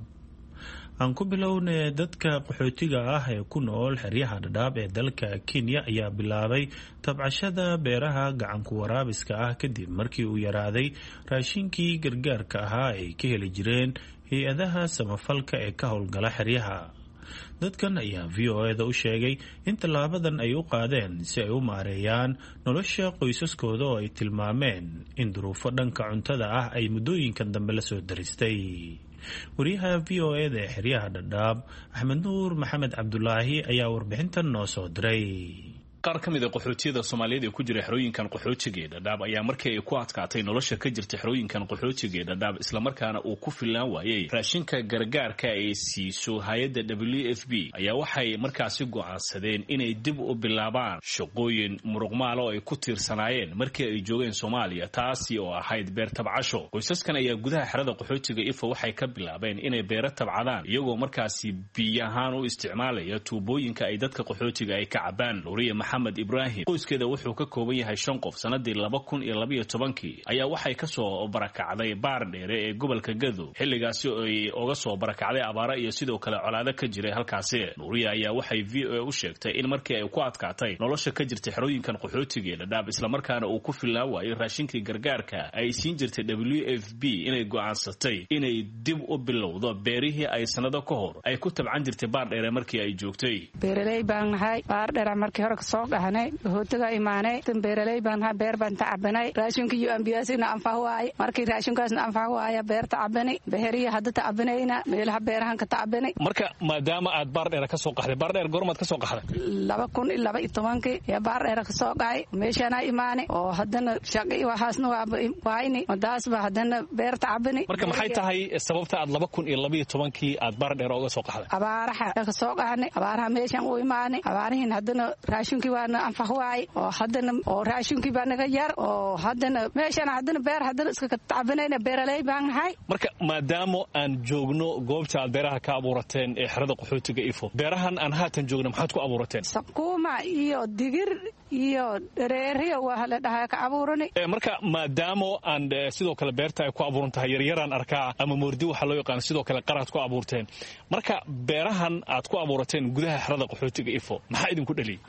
aan ku bilownay dadka qaxootiga ah ee ku nool xeryaha dhadhaab ee dalka Kenya ayaa bilaabay tabcashada beeraha gacanku waraabiska ah kadib markii uu yaraaday raashinkii gargaarka ahaa ay ka heli jireen hay-adaha samafalka ee ka howlgala xeryaha. dadkan ayaa v o e da u sheegay in tallaabadan ay u qaadeen si ay u maareeyaan nolosha qoysaskooda oo ay tilmaameen in duruufo dhanka cuntada ah ay muddooyinkan dambe la soo daristay. wariyaha v o e da ee xeryaha dhadhaab axmed nuur maxamed cabdulaahi ayaa warbixintan noo soo diray. qaar ka mid a qaxootiyada Soomaaliyeed ee ku jira xerooyinkan qaxootiga ee Dadaab ayaa markii ay ku adkaatay nolosha ka jirta xerooyinkan qaxootiga ee Dadaab isla markaana uu ku filaan waayay raashinka gargaarka ay siiso hay'adda W F P ayaa waxay markaasi go'aansadeen inay dib u bilaabaan shaqooyin muruqmaal oo ay ku tiirsanaayeen markii ay joogeen Soomaaliya taasi oo ahayd beer tabcasho. qoysaskan ayaa gudaha xerada qaxootiga Ifo waxay ka bilaabeen inay beer tabcadaan iyagoo markaasi biyahaan u isticmaalaya tuubooyinka ay dadka qaxootiga ay ka cabaan. Maxamed Ibrahim qoyskeeda wuxuu ka kooban yahay shan qof sanadii laba kun iyo laba iyo tobankii ayaa waxay ka soo barakacday baar dheere ee gobolka Gadow xilligaasi oo ay uga soo barakacday abaara iyo sidoo kale colaado ka jiray halkaasi. Nuuriya ayaa waxay V O A u sheegtay in markii ay ku adkaatay nolosha ka jirta xerooyinkan qaxootiga ee Dadaab isla markaana uu ku filaan waayay raashinkii gargaarka ay siin jirtay W F P inay go'aansatay inay dib u bilowdo beerihii ay sanado ka hor ay ku tabcan jirtay baar dheere markii ay joogtay. beeraley baan nahay baar dheere markii hore soo dhahnay hootaga imaanay tan beeraley baan ha beer baan tacabanay raashinka iyo ambiyaasina anfac waay markii raashinkaasna anfac waay beer tacabanay beeriya hadda tacabanayna meelaha beerahan ka tacabanay. marka maadaama aad baar dheer ka soo qaxday baar dheer goormaad ka soo qaxday laba kun iyo laba iyo tobankii ya baar dheer ka soo qaxay meeshana imaanay oo haddana shaqo waxaasna waa waayni madaas ba haddana beer tacabanay. marka maxay tahay sababta aad laba kun iyo laba iyo tobankii aad baar dheer uga soo qaxday? abaaraha ka soo qaxnay abaaraha meeshan u imaanay abaarihin haddana raashinkii waa anfac waay oo haddana oo raashinkii baa naga yar oo haddana meeshana haddana beer haddana iska tacabanayna beeraley baan nahay. marka maadaama aan joogno goobta aad beeraha ka abuurateen ee xerada qaxootiga Ifo beerahan aan haatan joogno maxaad ku abuurateen? sakuuma iyo digir iyo dhereeriyo waa la dhahaa ka abuuranay. marka maadaama aan sidoo kale beerta ay ku abuuran tahay yaryaraan arkaa ama moordi waxa loo yaqaan sidoo kale qaraad ku abuurteen marka beerahan aad ku abuurateen gudaha xerada qaxootiga Ifo maxaa idinku dhaliyay? hadda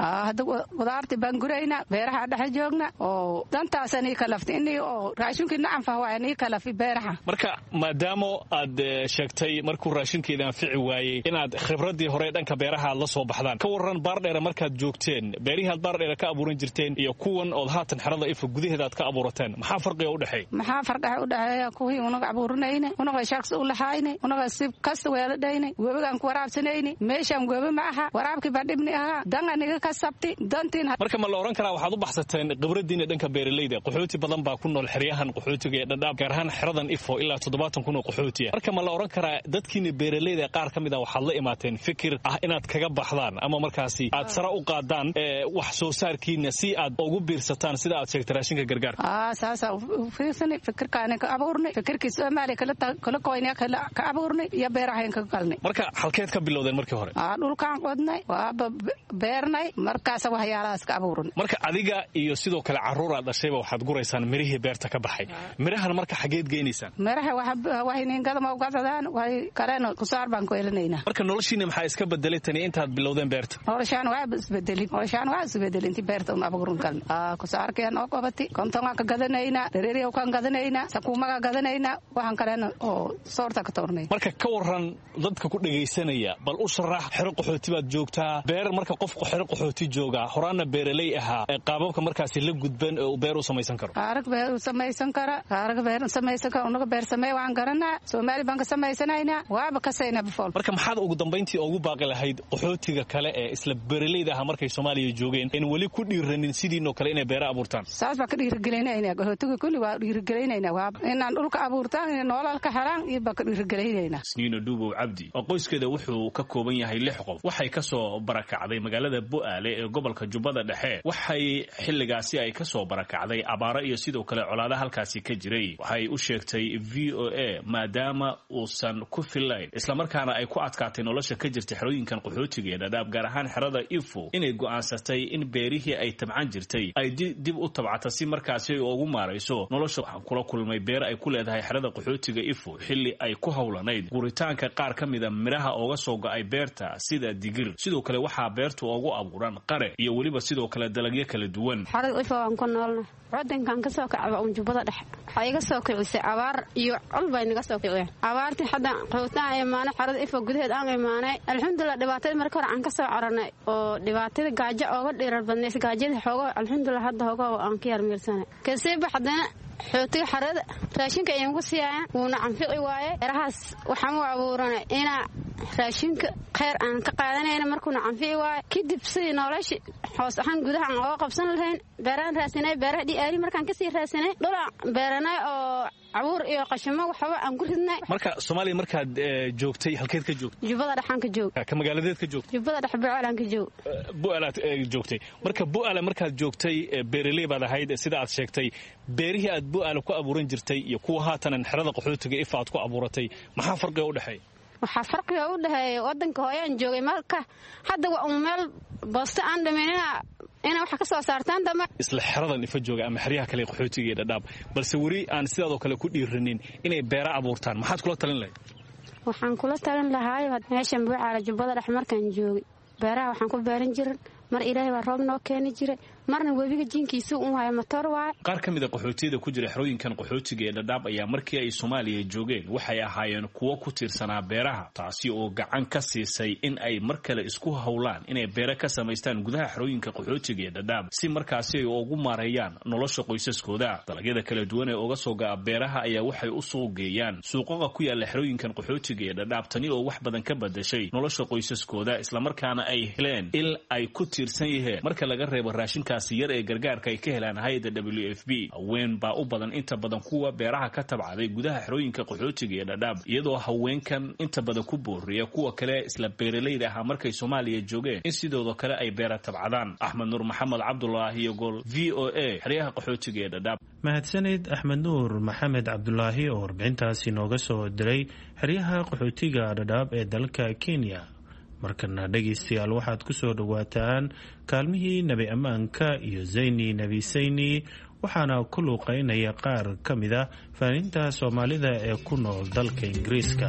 qudaarti baan guraynaa beeraha dhex joogna oo dantaasaan ii kalaftay inii oo raashinkii nacanfa waan ii kalafi beeraha marka maadaama aad sheegtay markuu raashinkeeda anfici waayey inaad khibradii hore dhanka beeraha aad la soo baxdaan ka waran baardheere markaad joogteen beerihii aad baardheere ka abuuran jirteen iyo kuwan ood haatan xerada ifa gudaheeda aad ka abuurateen maxaa farqiga u dhexeeya maxaa farqiga u dhexeeya kuwii unaga abuuranayna unaga shakhsi u lahayna unaga sib kasta weeladayna webigaan ku waraabsanayna meeshaan webi ma aha waraabkii baa dhibni ahaa danganiga ka sabti dantiin marka ma la oran karaa waxaad u baxsateen khibradiina dhanka beeralayda qaxooti badan baa ku nool xeryahan qaxootiga ee dhadhaab gaar ahaan xeradan ifo ilaa toddobaatan kun oo qaxooti ah marka ma la oran karaa dadkiina beeralayda qaar ka mid ah waxaad la imaateen fikir ah inaad kaga baxdaan ama markaasi aad sara u qaadaan wax soo saarkiina si aad ugu biirsataan sida aad sheegtay raashinka gargaarka ah saasa fiirsani fikirkaana ka abuurnay fikirkii Soomaaliya kala kala qoynaa ka abuurnay iyo beerahayn ka galnay marka halkeed ka bilowdeen markii hore ah dhulkaan qodnay waa beernay markaas waxyaalahaas ka abuurnay marka adiga iyo sidoo kale caruur aad dhashayba waxaad guraysaan mirihii beerta ka baxay mirahan marka xageed geynaysaan miraha waxa waxay gadama u gadadaan way kaleena ku saar baan ku elinaynaa marka noloshiina maxaa iska bedelay tani intaad bilowdeen beerta noloshaan waa isbedelay noloshaan waa isbedelay intii beerta una abuuran kalna ah ku saarkeen oo qabati kontonga ka gadanaynaa dareeriyo kan gadanaynaa sakuumaga gadanaynaa waxaan kaleena oo soorta ka toornay marka ka waran dadka ku dhageysanaya bal u sharax xero qaxooti baad joogtaa beer marka qof xero qaxooti jooga horaana beeralay ahaa qaababka markaas la gudban oo beer u samaysan karo arag beer u samaysan kara arag beer samaysan kara unaga beer samay waan garanaa Soomaali baan ka samaysanayna waaba ka sayna bifol marka maxaad ugu dambeyntii ugu baaqi lahayd qaxootiga kale ee isla beeralayda ah markay Soomaaliya joogeen in wali ku dhiiranin sidiinoo kale inay beer abuurtaan saas baa ka dhiirigaleynayna qaxootiga kulli waa dhiirigaleynayna waa inaan dhulka abuurtaan in nolol ka helaan iyo baa ka dhiirigaleynayna Sniino Duubow Cabdi oo qoyskeeda wuxuu ka kooban yahay lix qof waxay ka soo barakacday magaalada Bu'aale ee gobolka Jubbada Dhexe waxay xilligaasi ay ka soo barakacday abaaro iyo sidoo kale colaado halkaasi ka jiray waxay u sheegtay V O A maadaama uusan ku filayn isla markaana ay ku adkaatay nolosha ka jirta xerooyinkan qaxootiga ee dhadhaab gaar ahaan xerada Ifo inay go'aansatay in beerihii ay tabcan jirtay ay dib u tabcata si markaasi ay ugu maarayso nolosha waxaan kula kulmay beer ay ku leedahay xerada qaxootiga Ifo xilli ay ku hawlanayd guritaanka qaar ka mid ah miraha ooga soo go'ay beerta sida digir sidoo kale waxaa beertu ugu abuuran qare iyo waliba sidoo kale dalagyo kala duwan xerada Ifo aan ku noolna wadankan ka soo kacay oo Jubbada Dhexe waxa iga soo kicisay abaar iyo culba inaga soo kiciyay abaartii hadda qaxootiga ay maana xerada Ifo gudaheed aan imaanay alxamdulillah dhibaatada marka hore aan ka soo caranay oo dhibaatada gaajo ooga dheerar badneys gaajada xoogo alxamdulillah hadda hoogo aan ka yarmiirsanay kasii baxdana xootiga xarada raashinka ayaan ku siiyay wuuna anfici waaye erahaas waxaan u abuuranay ina raashinka khayr aan ka qaadanayna markuuna anfici waaye kadib sidii nolosha hoos ahaan gudaha aan uga qabsan lahayn beeraan raasinay beeraha dhi'aari markaan ka sii raasinay dhula beeranay oo abuur iyo qashimo waxba aan ku ridnay marka Soomaaliya markaad joogtay halkeed ka joogtay Jubbada Dhexe ka joog ka magaaladeed ka joogtay Jubbada Dhexe Bu'aale ka joog Bu'aale joogtay marka Bu'aale markaad joogtay beeraley baad ahayd sida aad sheegtay beerihii aad Bu'aale ku abuuran jirtay iyo kuwa haatan xerada qaxootiga Ifo aad ku abuuratay maxaa farqiga u dhaxay waxa farqiga u dhaxay wadanka hooyaan joogay marka hadda waa un meel boosta aan dhameynaa ina waxa ka soo saartaan dama isla xeradan Ifo jooga ama xeryaha kale qaxootiga ee dhadhaab balse wari aan sidoo kale ku dhiiranin inay beera abuurtaan maxaad kula talin lahayd waxaan kula talin lahaay meeshan Bu'aale Jubbada Dhexe markaan joogay beeraha waxaan ku beeran jiray mar Ilaahay waa roob noo keeni jiray marna webiga jinkiisu uu hayo motor waay qaar kamid ah qaxootiyada ku jira xerooyinkan qaxootiga ee dhadhaab ayaa markii ay Soomaaliya joogeen waxay ahaayeen kuwo ku tiirsanaa beeraha taasi oo gacan ka siisay in ay mar kale isku hawlaan inay beero ka samaystaan gudaha xerooyinka qaxootiga ee dhadhaab si markaasi ay ugu maareeyaan nolosha qoysaskooda dalagyada kala duwan ee uga soo go'a beeraha ayaa waxay u soo geeyaan suuqaqa ku yaala xerooyinkan qaxootiga ee dhadhaab tani oo wax badan ka bedeshay nolosha qoysaskooda isla markaana ay heleen il ay ku tiirsan yihiin marka laga reebo raashinka yar ee gargaarka ay ka helaan hay'adda W F P haween baa u badan inta badan kuwa beeraha ka tabcaday gudaha xerooyinka qaxootiga ee dhadhaab iyadoo haweenkan inta badan ku booriya kuwa kale isla beeralayda ah markay Soomaaliya joogeen in sidoo kale ay beera tabcadaan Axmed Nuur Maxamed Cabdullaahi iyo gol V O A xeryaha qaxootiga ee dhadhaab mahadsanid Axmed Nuur Maxamed Cabdullaahi oo warbixintaasi nooga soo diray xeryaha qaxootiga dhadhaab ee dalka Kenya markana dhageystayaal waxaad ku soo dhawaataan kaalmihii nabi ammaanka iyo Zayni Nabi Sayni waxaana ku luuqeynaya qaar ka mid ah fanaaniinta Soomaalida ee ku nool dalka Ingiriiska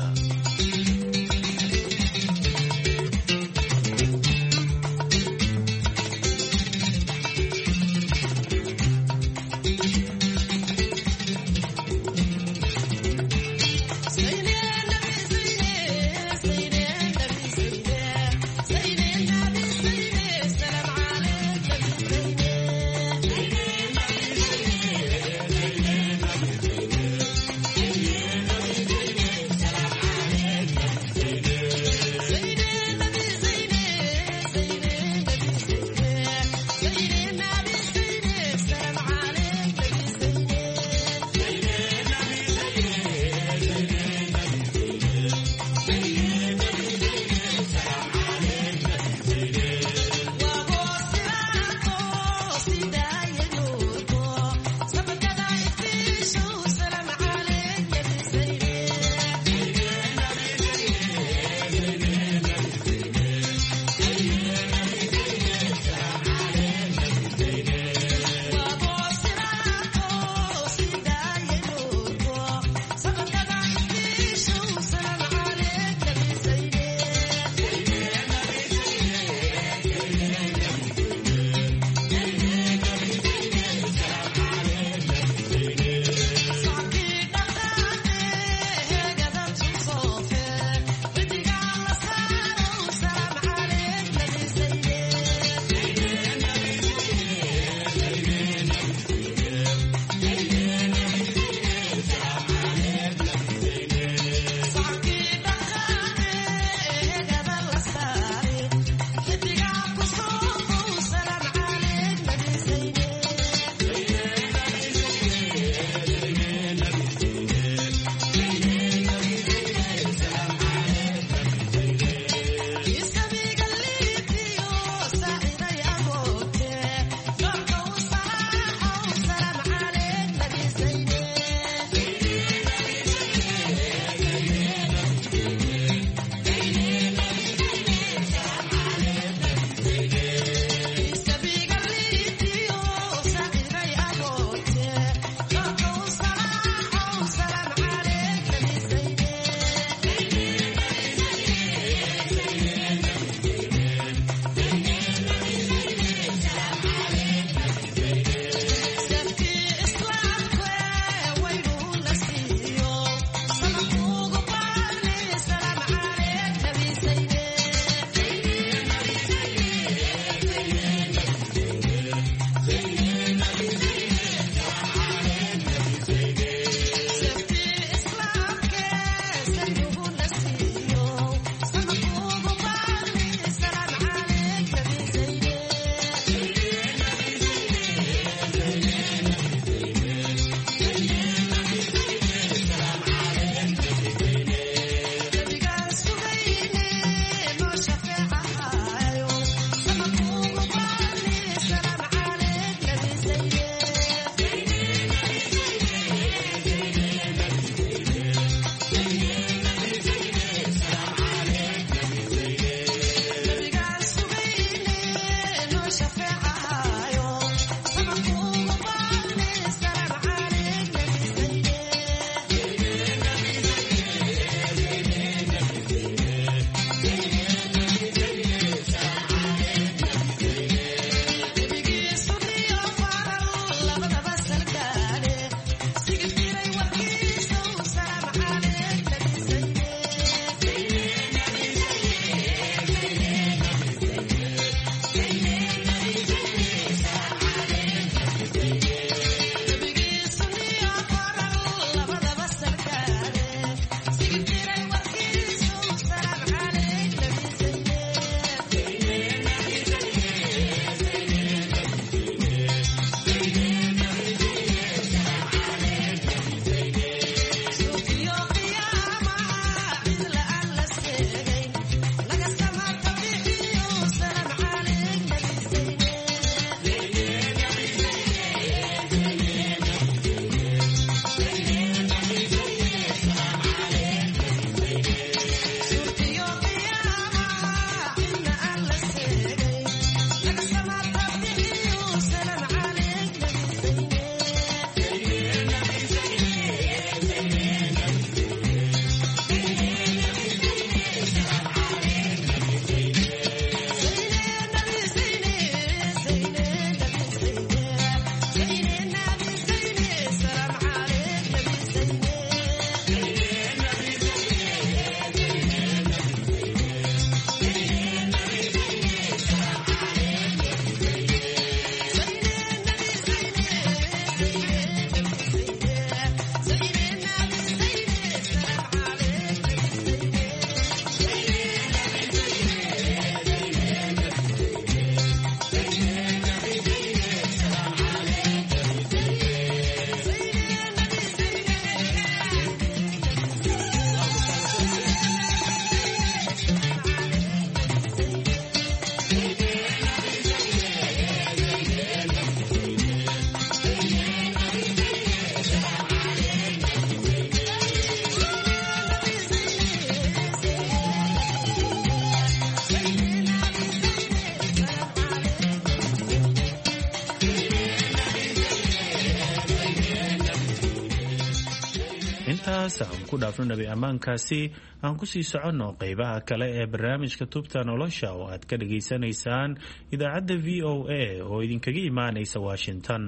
intaas aan ku dhaafno nabi ammaankaasi aan kusii soconno qaybaha kale ee barnaamijka tubta nolosha oo aad ka dhageysanaysaan idaacadda v o a oo idinkaga imaanaysa washington.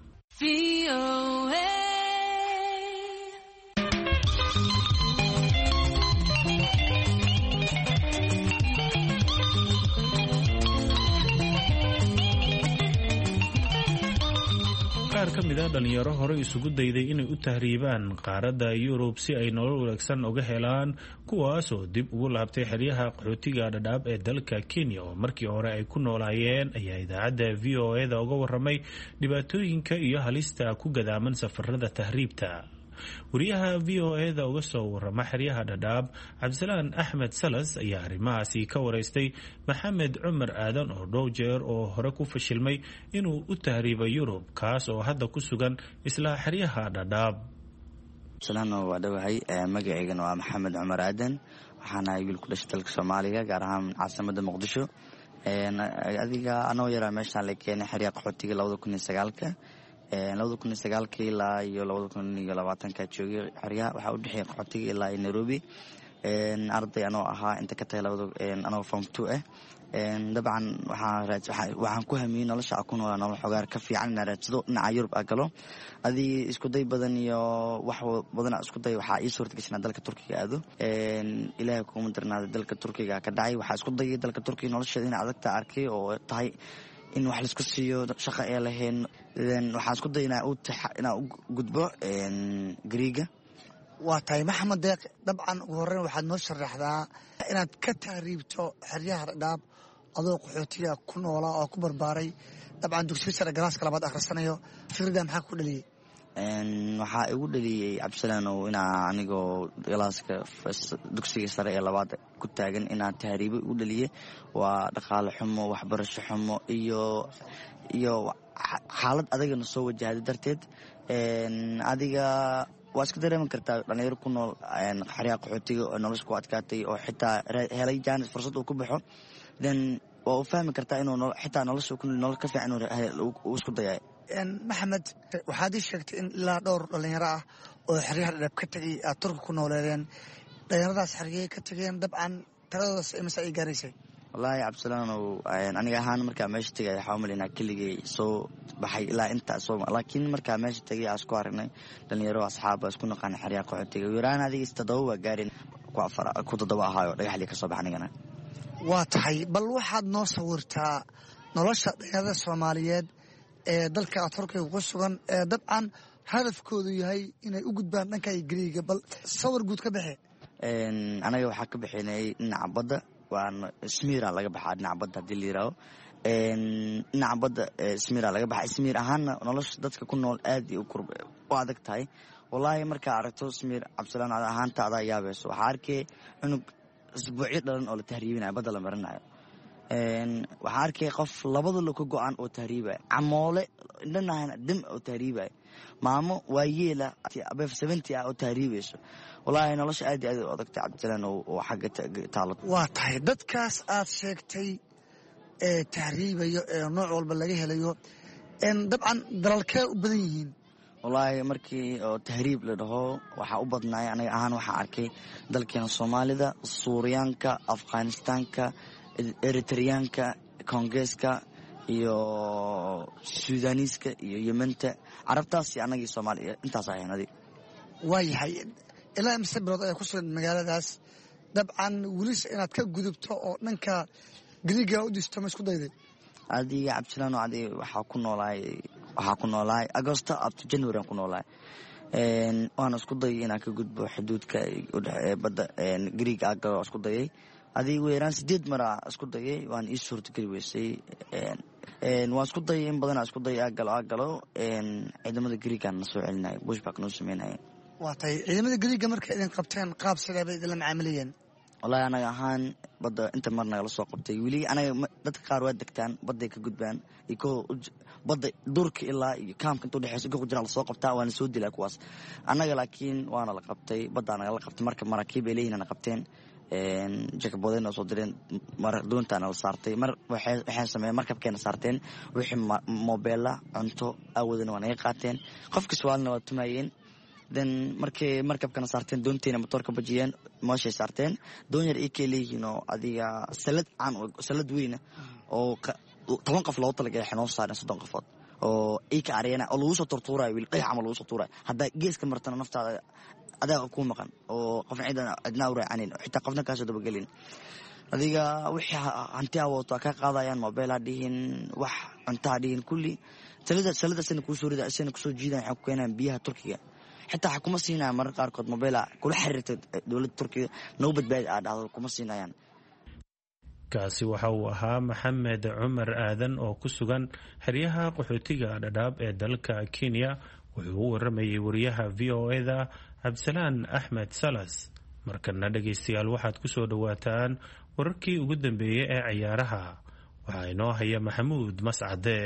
qaar ka mid a dhalinyaro hore isugu dayday inay u tahriibaan qaaradda yurub si ay nolol wanaagsan uga helaan, kuwaas oo dib ugu laabtay xeryaha qaxootiga dhadhaab ee dalka Kenya oo markii hore ay ku noolaayeen, ayaa idaacadda v o a da uga warramay dhibaatooyinka iyo halista ku gadaaman safarada tahriibta. wariyaha v o a da uga soo warrama xeryaha dhadhaab Cabdisalaan Axmed Salas ayaa arrimahaasi ka waraystay Maxamed Cumar Aadan oo dhowr jeer oo hore ku fashilmay inuu u tahriibo Yurub, kaas oo hadda ku sugan isla xeryaha dhadhaab. Cabdisalaan waa dhawahay, magaceygana waa Maxamed Cumar Aadan, waxaan ahay wiil ku dhashay dalka Soomaaliya, gaar ahaan caasimadda Muqdisho. adiga anoo yaraa meeshaan la keenay xeryaha qaxootiga labada kun iyo sagaalka labada kun iyo sagaalka ilaa iyo labada kun iyo labaatanka joogay xeryaha. waxaa u dhexeeyay qaxootiga ilaa iyo Nairobi. arday anoo ahaa inta ka tahay labada anoo form two ah. dabcan waxaan ku hamiyey nolosha ku noolaa nolol xogaar ka fiican inaan raadsado dhinaca Yurub aa galo. adii isku day badan iyo wax badan isku day waxaa ii suurta gashay dalka Turkiga aado. ilaahay kuma darnaaday dalka Turkiga ka dhacay. waxaa isku dayay dalka Turkiga nolosheeda in adagta arkay oo tahay in wax la isku siiyo shaqo ee lahayn. waxaan isku daynaa inaan u gudbo Greega. waa tahay Maxamed Deeq, dabcan ugu horreyn waxaad noo sharaxdaa inaad ka tahriibto xeryaha dhadhaab adoo qaxootiga ku noolaa oo ku barbaaray, dabcan dugsiga sare galaaska labaad akhrisanayo. fikrada maxaa ku dhaliyey? waxaa igu dhaliyey Cabdisalaan oo inaa anigoo galaaska dugsiga sare ee labaad ku taagan inaan tahriibo igu dhaliyey. waa dhaqaale xumo, waxbarasho xumo iyo iyo xaalad adagana soo wajahday darteed. adiga waa iska dareemi kartaa dhalinyaro ku nool xeryaha qaxootiga oo nolosha ku adkaatay oo xitaa helay jaanis fursad uu ku baxo, then waa u fahmi kartaa inuu xitaa nolosha ku nool nolol ka fiican uu isku dayay. Maxamed, waxaad ii sheegtay in ilaa dhowr dhalinyaro ah oo xeryaha dhadhaab ka tegay aad Turki ku nooleedeen. dhalinyaradaas xeryahay ka tageen, dabcan taladoodas imise ay gaaraysay? wallaahi Cabdisalaan aniga ahaan markaa meesha tegay waxaa u malaynaa keligay soo baxay ilaa intaa soo, laakiin markaa meesha tegay aan isku aragnay dhalinyaro asxaaba isku naqaan xeryaha qaxootiga. yaraan adiga is toddoba waa gaarin, ku afar ku toddoba ahaayo dhagaxlii ka soo bax anigana. waa tahay, bal waxaad noo sawirtaa nolosha dhalinyarada Soomaaliyeed ee dalka Turkiga ku sugan ee dabcan hadafkoodu yahay inay u gudbaan dhanka Greega. bal sawir guud ka bixi. anaga waxaa ka bixinay dhinaca badda, waana Smira laga baxaa dhinaca badda hadii la yiraahdo. dhinaca badda Smira laga baxaa. Smir ahaana nolosha dadka ku nool aad u kurb u adag tahay. wallaahi markaa aragto Smir Cabdisalaan ahaanta adaa yaabayso. waxaa arkay cunug isbuucyo dhalan oo la tahriibinayo, badda la marinayo. waxaa arkay qof labada lo ka go-an oo tahriibaya, camoole indhanahana dim oo tahriibaya, maamo waayeela abeef seventy ah oo tahriibayso. wallaahi nolosha aad iyo aad u adagtay Cabdisalaan oo xagga taalo. waa tahay, dadkaas aad sheegtay ee tahriibayo ee nooc walba laga helayo, dabcan dalalkee u badan yihiin? wallaahi markii oo tahriib la dhaho waxaa u badnaay aniga ahaan waxaa arkay dalkeena Soomaalida, Suuriyaanka, Afghanistaanka, Eritreyaanka, Kongeeska iyo Suudaniiska iyo Yementa. carabtaasi anagii Soomaaliya intaas ahayn. adiga waayahay, ilaa imse bilood ayaa ku sugan magaaladaas? dabcan wilis inaad ka gudubto oo dhanka Greega u disto ma isku dayday? adiga Cabdisalaan adiga waxaa ku noolaay waxaa ku noolaay Agosto up to January ku noolaay. waana isku dayay inaan ka gudbo xuduudka u dhaxeeya badda Greega agalo isku dayay. adiga weeraan sideed mar isku dayay, waan ii suurtagali weysay. waan isku dayay in badan isku dayay agalo agalo ciidamada Greega na soo celinay, pushback noo sameynay. waa tahay, ciidamada Greega markay idin qabteen qaab sidee bay idin la macaamilayeen? wallaahi anaga ahaan badda inta mar nagala soo qabtay. weli anaga dadka qaar waa degtaan badday ka gudbaan iyo badda durka ilaa iyo kaamka inta udhexeysa go jiraan lasoo qabtaa, waana soo dilaa kuwaas. annaga laakiin waana la qabtay, baddaa nagala qabtay. marka maraakiib ay leeyihin na qabteen, jakaboodeena soo direen, doontaana la saartay. mar waxay sameeyeen markabkeena saarteen, wixii mobeela cunto awoodana waa naga qaateen. qofka suwaalna waa tumayeen. then markay markabkana saarteen doontiina motoorka bajiyeen mooshay saarteen doon yar ii kay leeyihiin oo adiga salad caan salad weyna oo toban qof loo talagalay xinoo saaran soddon qofood oo ii ka ariyana oo lagu soo tortuurayo wiil qeex ama lagu soo tuurayo hadda geeska martana naftaada adaa ku maqan oo qofna ciidan adnaa u raacanin xitaa qofna kaasoo dabagelin adiga wixii hanti awooto ka qaadayaan mobile dhihin wax cunta dhihin kulli salada salada sina ku soo rida sina ku soo jiidan xaq keenan biyaha Turkiga xitaa xukuma siinaa mar qaar kood mobile kula xiriirta dawladda Turkiga noo badbaad ah dhacdo kuma siinayaan kaasi waxa uu ahaa Maxamed Cumar Aadan oo ku sugan xeryaha qaxootiga Dadaab ee dalka Kenya wuxuu u waramayay wariyaha V O A-da Absalaan Ahmed Salas markana dhageystayaal waxaad ku soo dhawaataan wararkii ugu dambeeyay ee ciyaaraha waxa inoo haya Maxamuud Mascade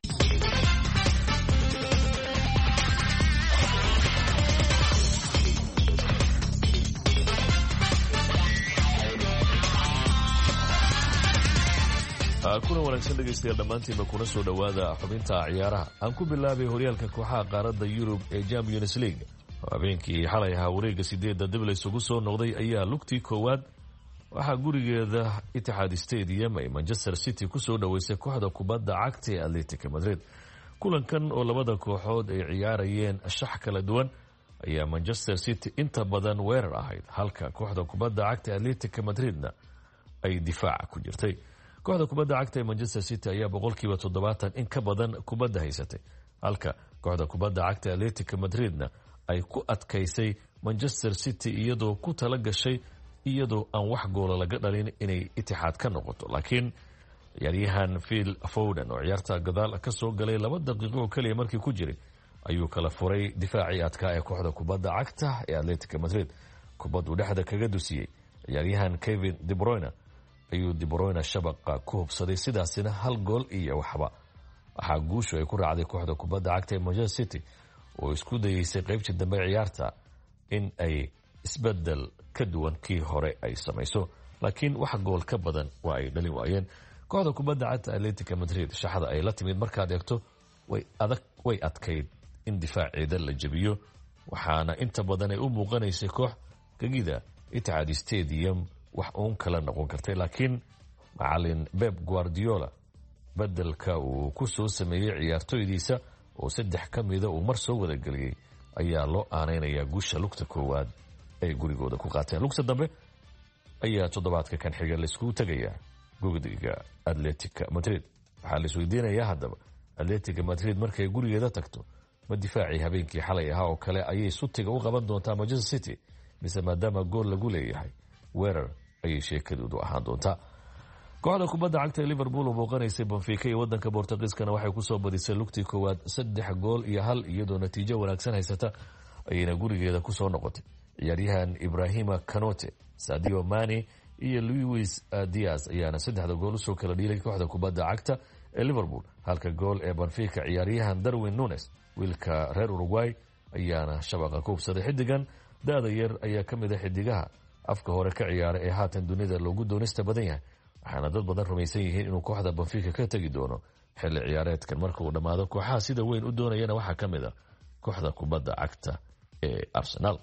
kuna wanaagsan dhegeystayaal dhammaantiinba kuna soo dhowaada xubinta ciyaaraha aan ku bilaabay horyaalka kooxaha qaaradda Yurub ee Champions League habeenkii xalay ahaa wareegga sideedda dib la isugu soo noqday ayaa lugtii koowaad waxaa gurigeeda Etihad Stadium ay Manchester City ku soo dhaweysay kooxda kubadda cagta ee Atletico Madrid kulankan oo labada kooxood ay ciyaarayeen shax kala duwan ayaa Manchester City inta badan weerar ahayd halka kooxda kubadda cagta ee Atletico Madridna ay difaac ku jirtay kooxda kubadda cagta ee Manchester City ayaa boqolkiiba toddobaatan in ka badan kubadda haysatay halka kooxda kubadda cagta ee Atletico Madridna ay ku adkaysay Manchester City iyadoo ku tala gashay iyadoo aan wax gool laga dhalin inay Etihad ka noqoto laakiin ciyaaryahan Phil Foden oo ciyaarta gadaal ka soo galay laba daqiiqo oo kaliya markii ku jiray ayuu kala furay difaacii adkaa ee kooxda kubadda cagta ee Atletico Madrid kubaddu dhexda kaga dusiyay ciyaaryahan Kevin De Bruyne ayuu De Bruyne shabaqa ku hubsaday sidaasina hal gool iyo waxba waxa guushu ay ku raacday kooxda kubadda cagta ee Manchester City oo isku dayeysay qaybtii dambe ciyaarta in ay isbedel ka duwan kii hore ay samayso laakiin wax gool ka badan waa ay dhalin waayeen kooxda kubadda cagta Atletico Madrid shaxda ay la timid markaad eegto way adag way adkayd in difaaceeda la jabiyo waxaana inta badan ay u muuqanaysay koox kagida Etihad Stadium wax uun kala noqon kartay laakiin macallin Pep Guardiola bedelka uu ku soo sameeyay ciyaartoydiisa oo saddex ka mid ah uu mar soo wada galiyay ayaa loo aaneynaya guusha lugta koowaad ay gurigooda ku qaateen lugta dambe ayaa toddobaadka kan xiga la isku tagaya guriga Atletico Madrid waxa la isweydiinayaa hadaba Atletico Madrid markay gurigeeda tagto ma difaaci habeenkii xalay ahaa oo kale ayay sutiga u qaban doontaa Manchester City mise maadaama gool lagu leeyahay weerar ayay sheekadoodu ahaan doontaa kooxda kubadda cagta ee Liverpool oo booqanaysay Benfica iyo wadanka Portugiiskana waxay ku soo badisay lugtii koowaad saddex gool iyo hal iyadoo natiijo wanaagsan haysata ayayna gurigeeda ku soo noqotay ciyaaryahan Ibrahima Kanouté Sadio Mane iyo Luis Diaz ayaana saddexda gool usoo kala dhiilay kooxda kubadda cagta ee Liverpool halka gool ee Benfica ciyaaryahan Darwin Nunes wiilka reer Uruguay ayaana shabaqa ku hubsaday xidigan daada yar ayaa ka mid ah xidigaha afka hore ka ciyaara ee haatan dunida loogu doonista badan yahay waxaana dad badan rumaysan yihiin inuu kooxda Benfica ka tagi doono xilli ciyaareedkan marka uu dhamaado kooxaha sida weyn u doonayana waxaa ka mid ah kooxda kubadda cagta ee Arsenal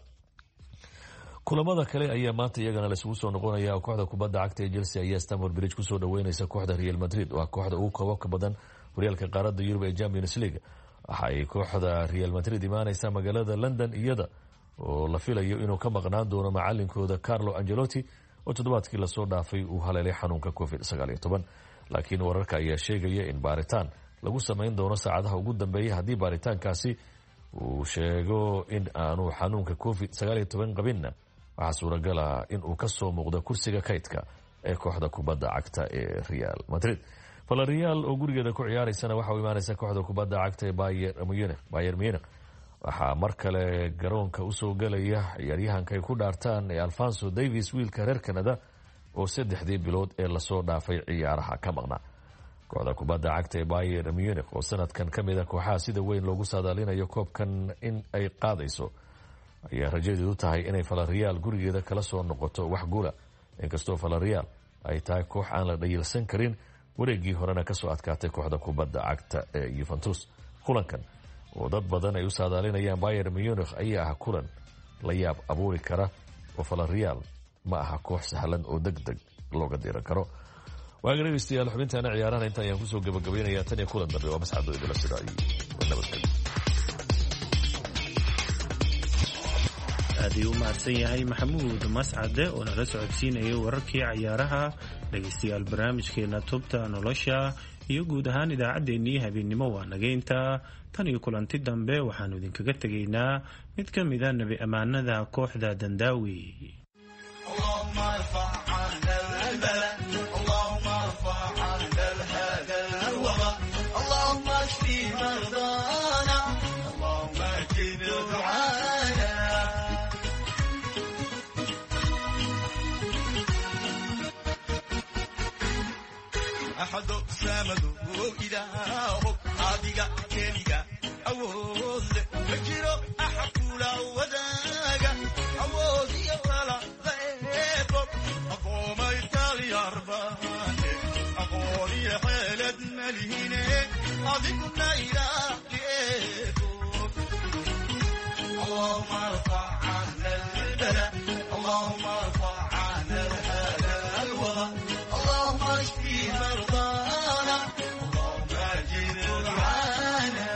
kulamada kale ayaa maanta iyagana la isugu soo noqonaya kooxda kubadda cagta ee Chelsea ayaa Stamford Bridge ku soo dhaweynaysa kooxda Real Madrid waa kooxda ugu koobka badan horyaalka qaaradda Yurub ee Champions League waxa ay kooxda Real Madrid imaanaysa magaalada London iyada oo la filayo inuu ka maqnaan doono macallinkooda Carlo Ancelotti oo toddobaadkii la soo dhaafay uu haleelay xanuunka covid sagaal iyo toban laakiin wararka ayaa sheegaya in baaritaan lagu sameyn doono saacadaha ugu dambeeya haddii baaritaankaasi uu sheego in aanu xanuunka covid sagaal iyo toban qabinna waxaa suuragal ah in uu ka soo muuqdo kursiga kaydka ee kooxda kubadda cagta ee Real Madrid Villarreal oo gurigeeda ku ciyaaraysana waxa uu imaanaysa kooxda kubadda cagta ee Bayern Munich Bayern Munich waxaa mar kale garoonka u soo galaya ciyaaryahanka ay ku dhaartaan ee Alphonso Davies wiilka reer Canada oo saddexdii bilood ee la soo dhaafay ciyaaraha ka maqnaa kooxda kubadda cagta ee Bayern Munich oo sanadkan ka mid ah kooxaha sida weyn loogu saadaalinayo koobkan in ay qaadayso ayaa rajadeedu tahay inay Villarreal gurigeeda kala soo noqoto wax guula inkastoo Villarreal ay tahay koox aan la dhayilsan karin wareegii horena ka soo adkaatay kooxda kubadda cagta ee Juventus kulankan oo dad badan ay u saadaalinayaan Bayern Munich ayaa ah kulan la yaab abuuri kara oo Villarreal ma aha koox sahlan oo degdeg looga diiran karo. waaga dhegeystayaal xubintaana ciyaaraha inta ayaan kusoo gabagabeynayaa tan iyo kulan dambe waa mascado idila sidaa iyo nabadgelyo. aad ayuu u mahadsan yahay maxamuud mascade oo nala socodsiinayay wararkii ciyaaraha. dhegeystayaal barnaamijkeena tubta nolosha iyo guud ahaan idaacaddeenii habeennimo waa nageynta. tan iyo kulanti dambe waxaanu idinkaga tegaynaa mid ka mida nebi ammaanada kooxda Dandaawi. أحد سامد إله عاديك كيميك أول فكروا أحكوا وداك أول يلا ذيب أقوم يتالي أربعة أقول يا حلد ملهينة أذكرنا إلى اللهم ارفع عنا البلاء اللهم ارفع عنا هذا الوضع اللهم اشفي مرضانا اللهم اجر دعانا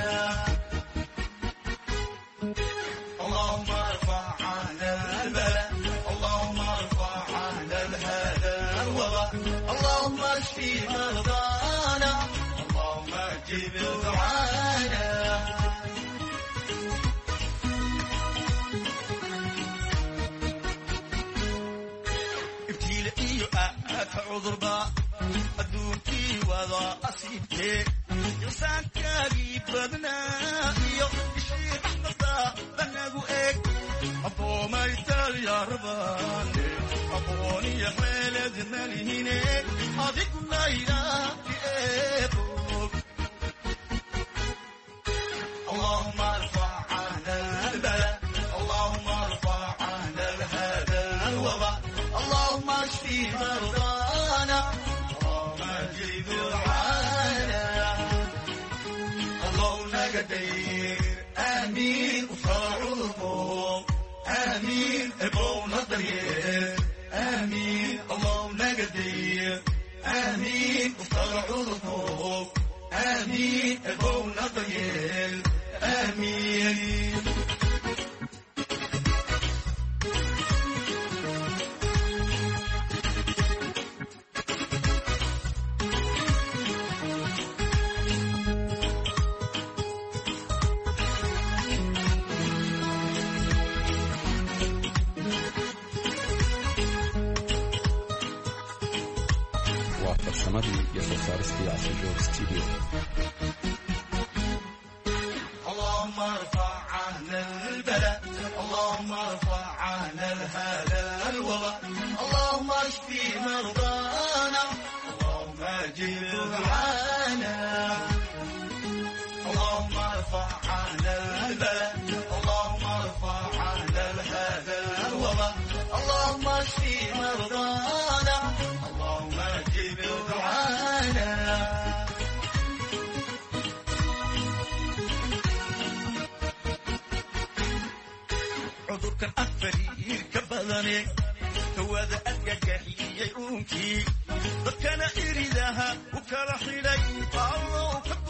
اللهم ارفع عنا البلاء اللهم ارفع عنا هذا الوضع اللهم اشفي مرضانا اللهم اجر دعانا عذر با أدوكي وضع أصيبك يسان كاري بدنا يو يشير أحمد بناقو إيك أبو ما يتال يا رباني أبوني يا حيلة مالهيني هذيك النايلة بإيبوك اللهم ارفع عنا البلاء اللهم ارفع عنا هذا الوضع اللهم اشفي مرضانا اللهم اجب دعانا اللهم قدير امين وفاعلهم امين ابونا ضرير امين اللهم قدير امين وفاعلهم امين ابونا ضرير امين اللهم ارفع عنا البلاء اللهم ارفع عنا هذا الوضع اللهم اشفي مرضانا اللهم اجب دعانا اللهم ارفع عنا البلاء اللهم ارفع عنا هذا الوضع اللهم اشفي مرضانا اللهم اجب دعانا عذرك أفرير كبدني هوذا أدقاقي يرونكي ذكنا إريدها وكرحي لي الله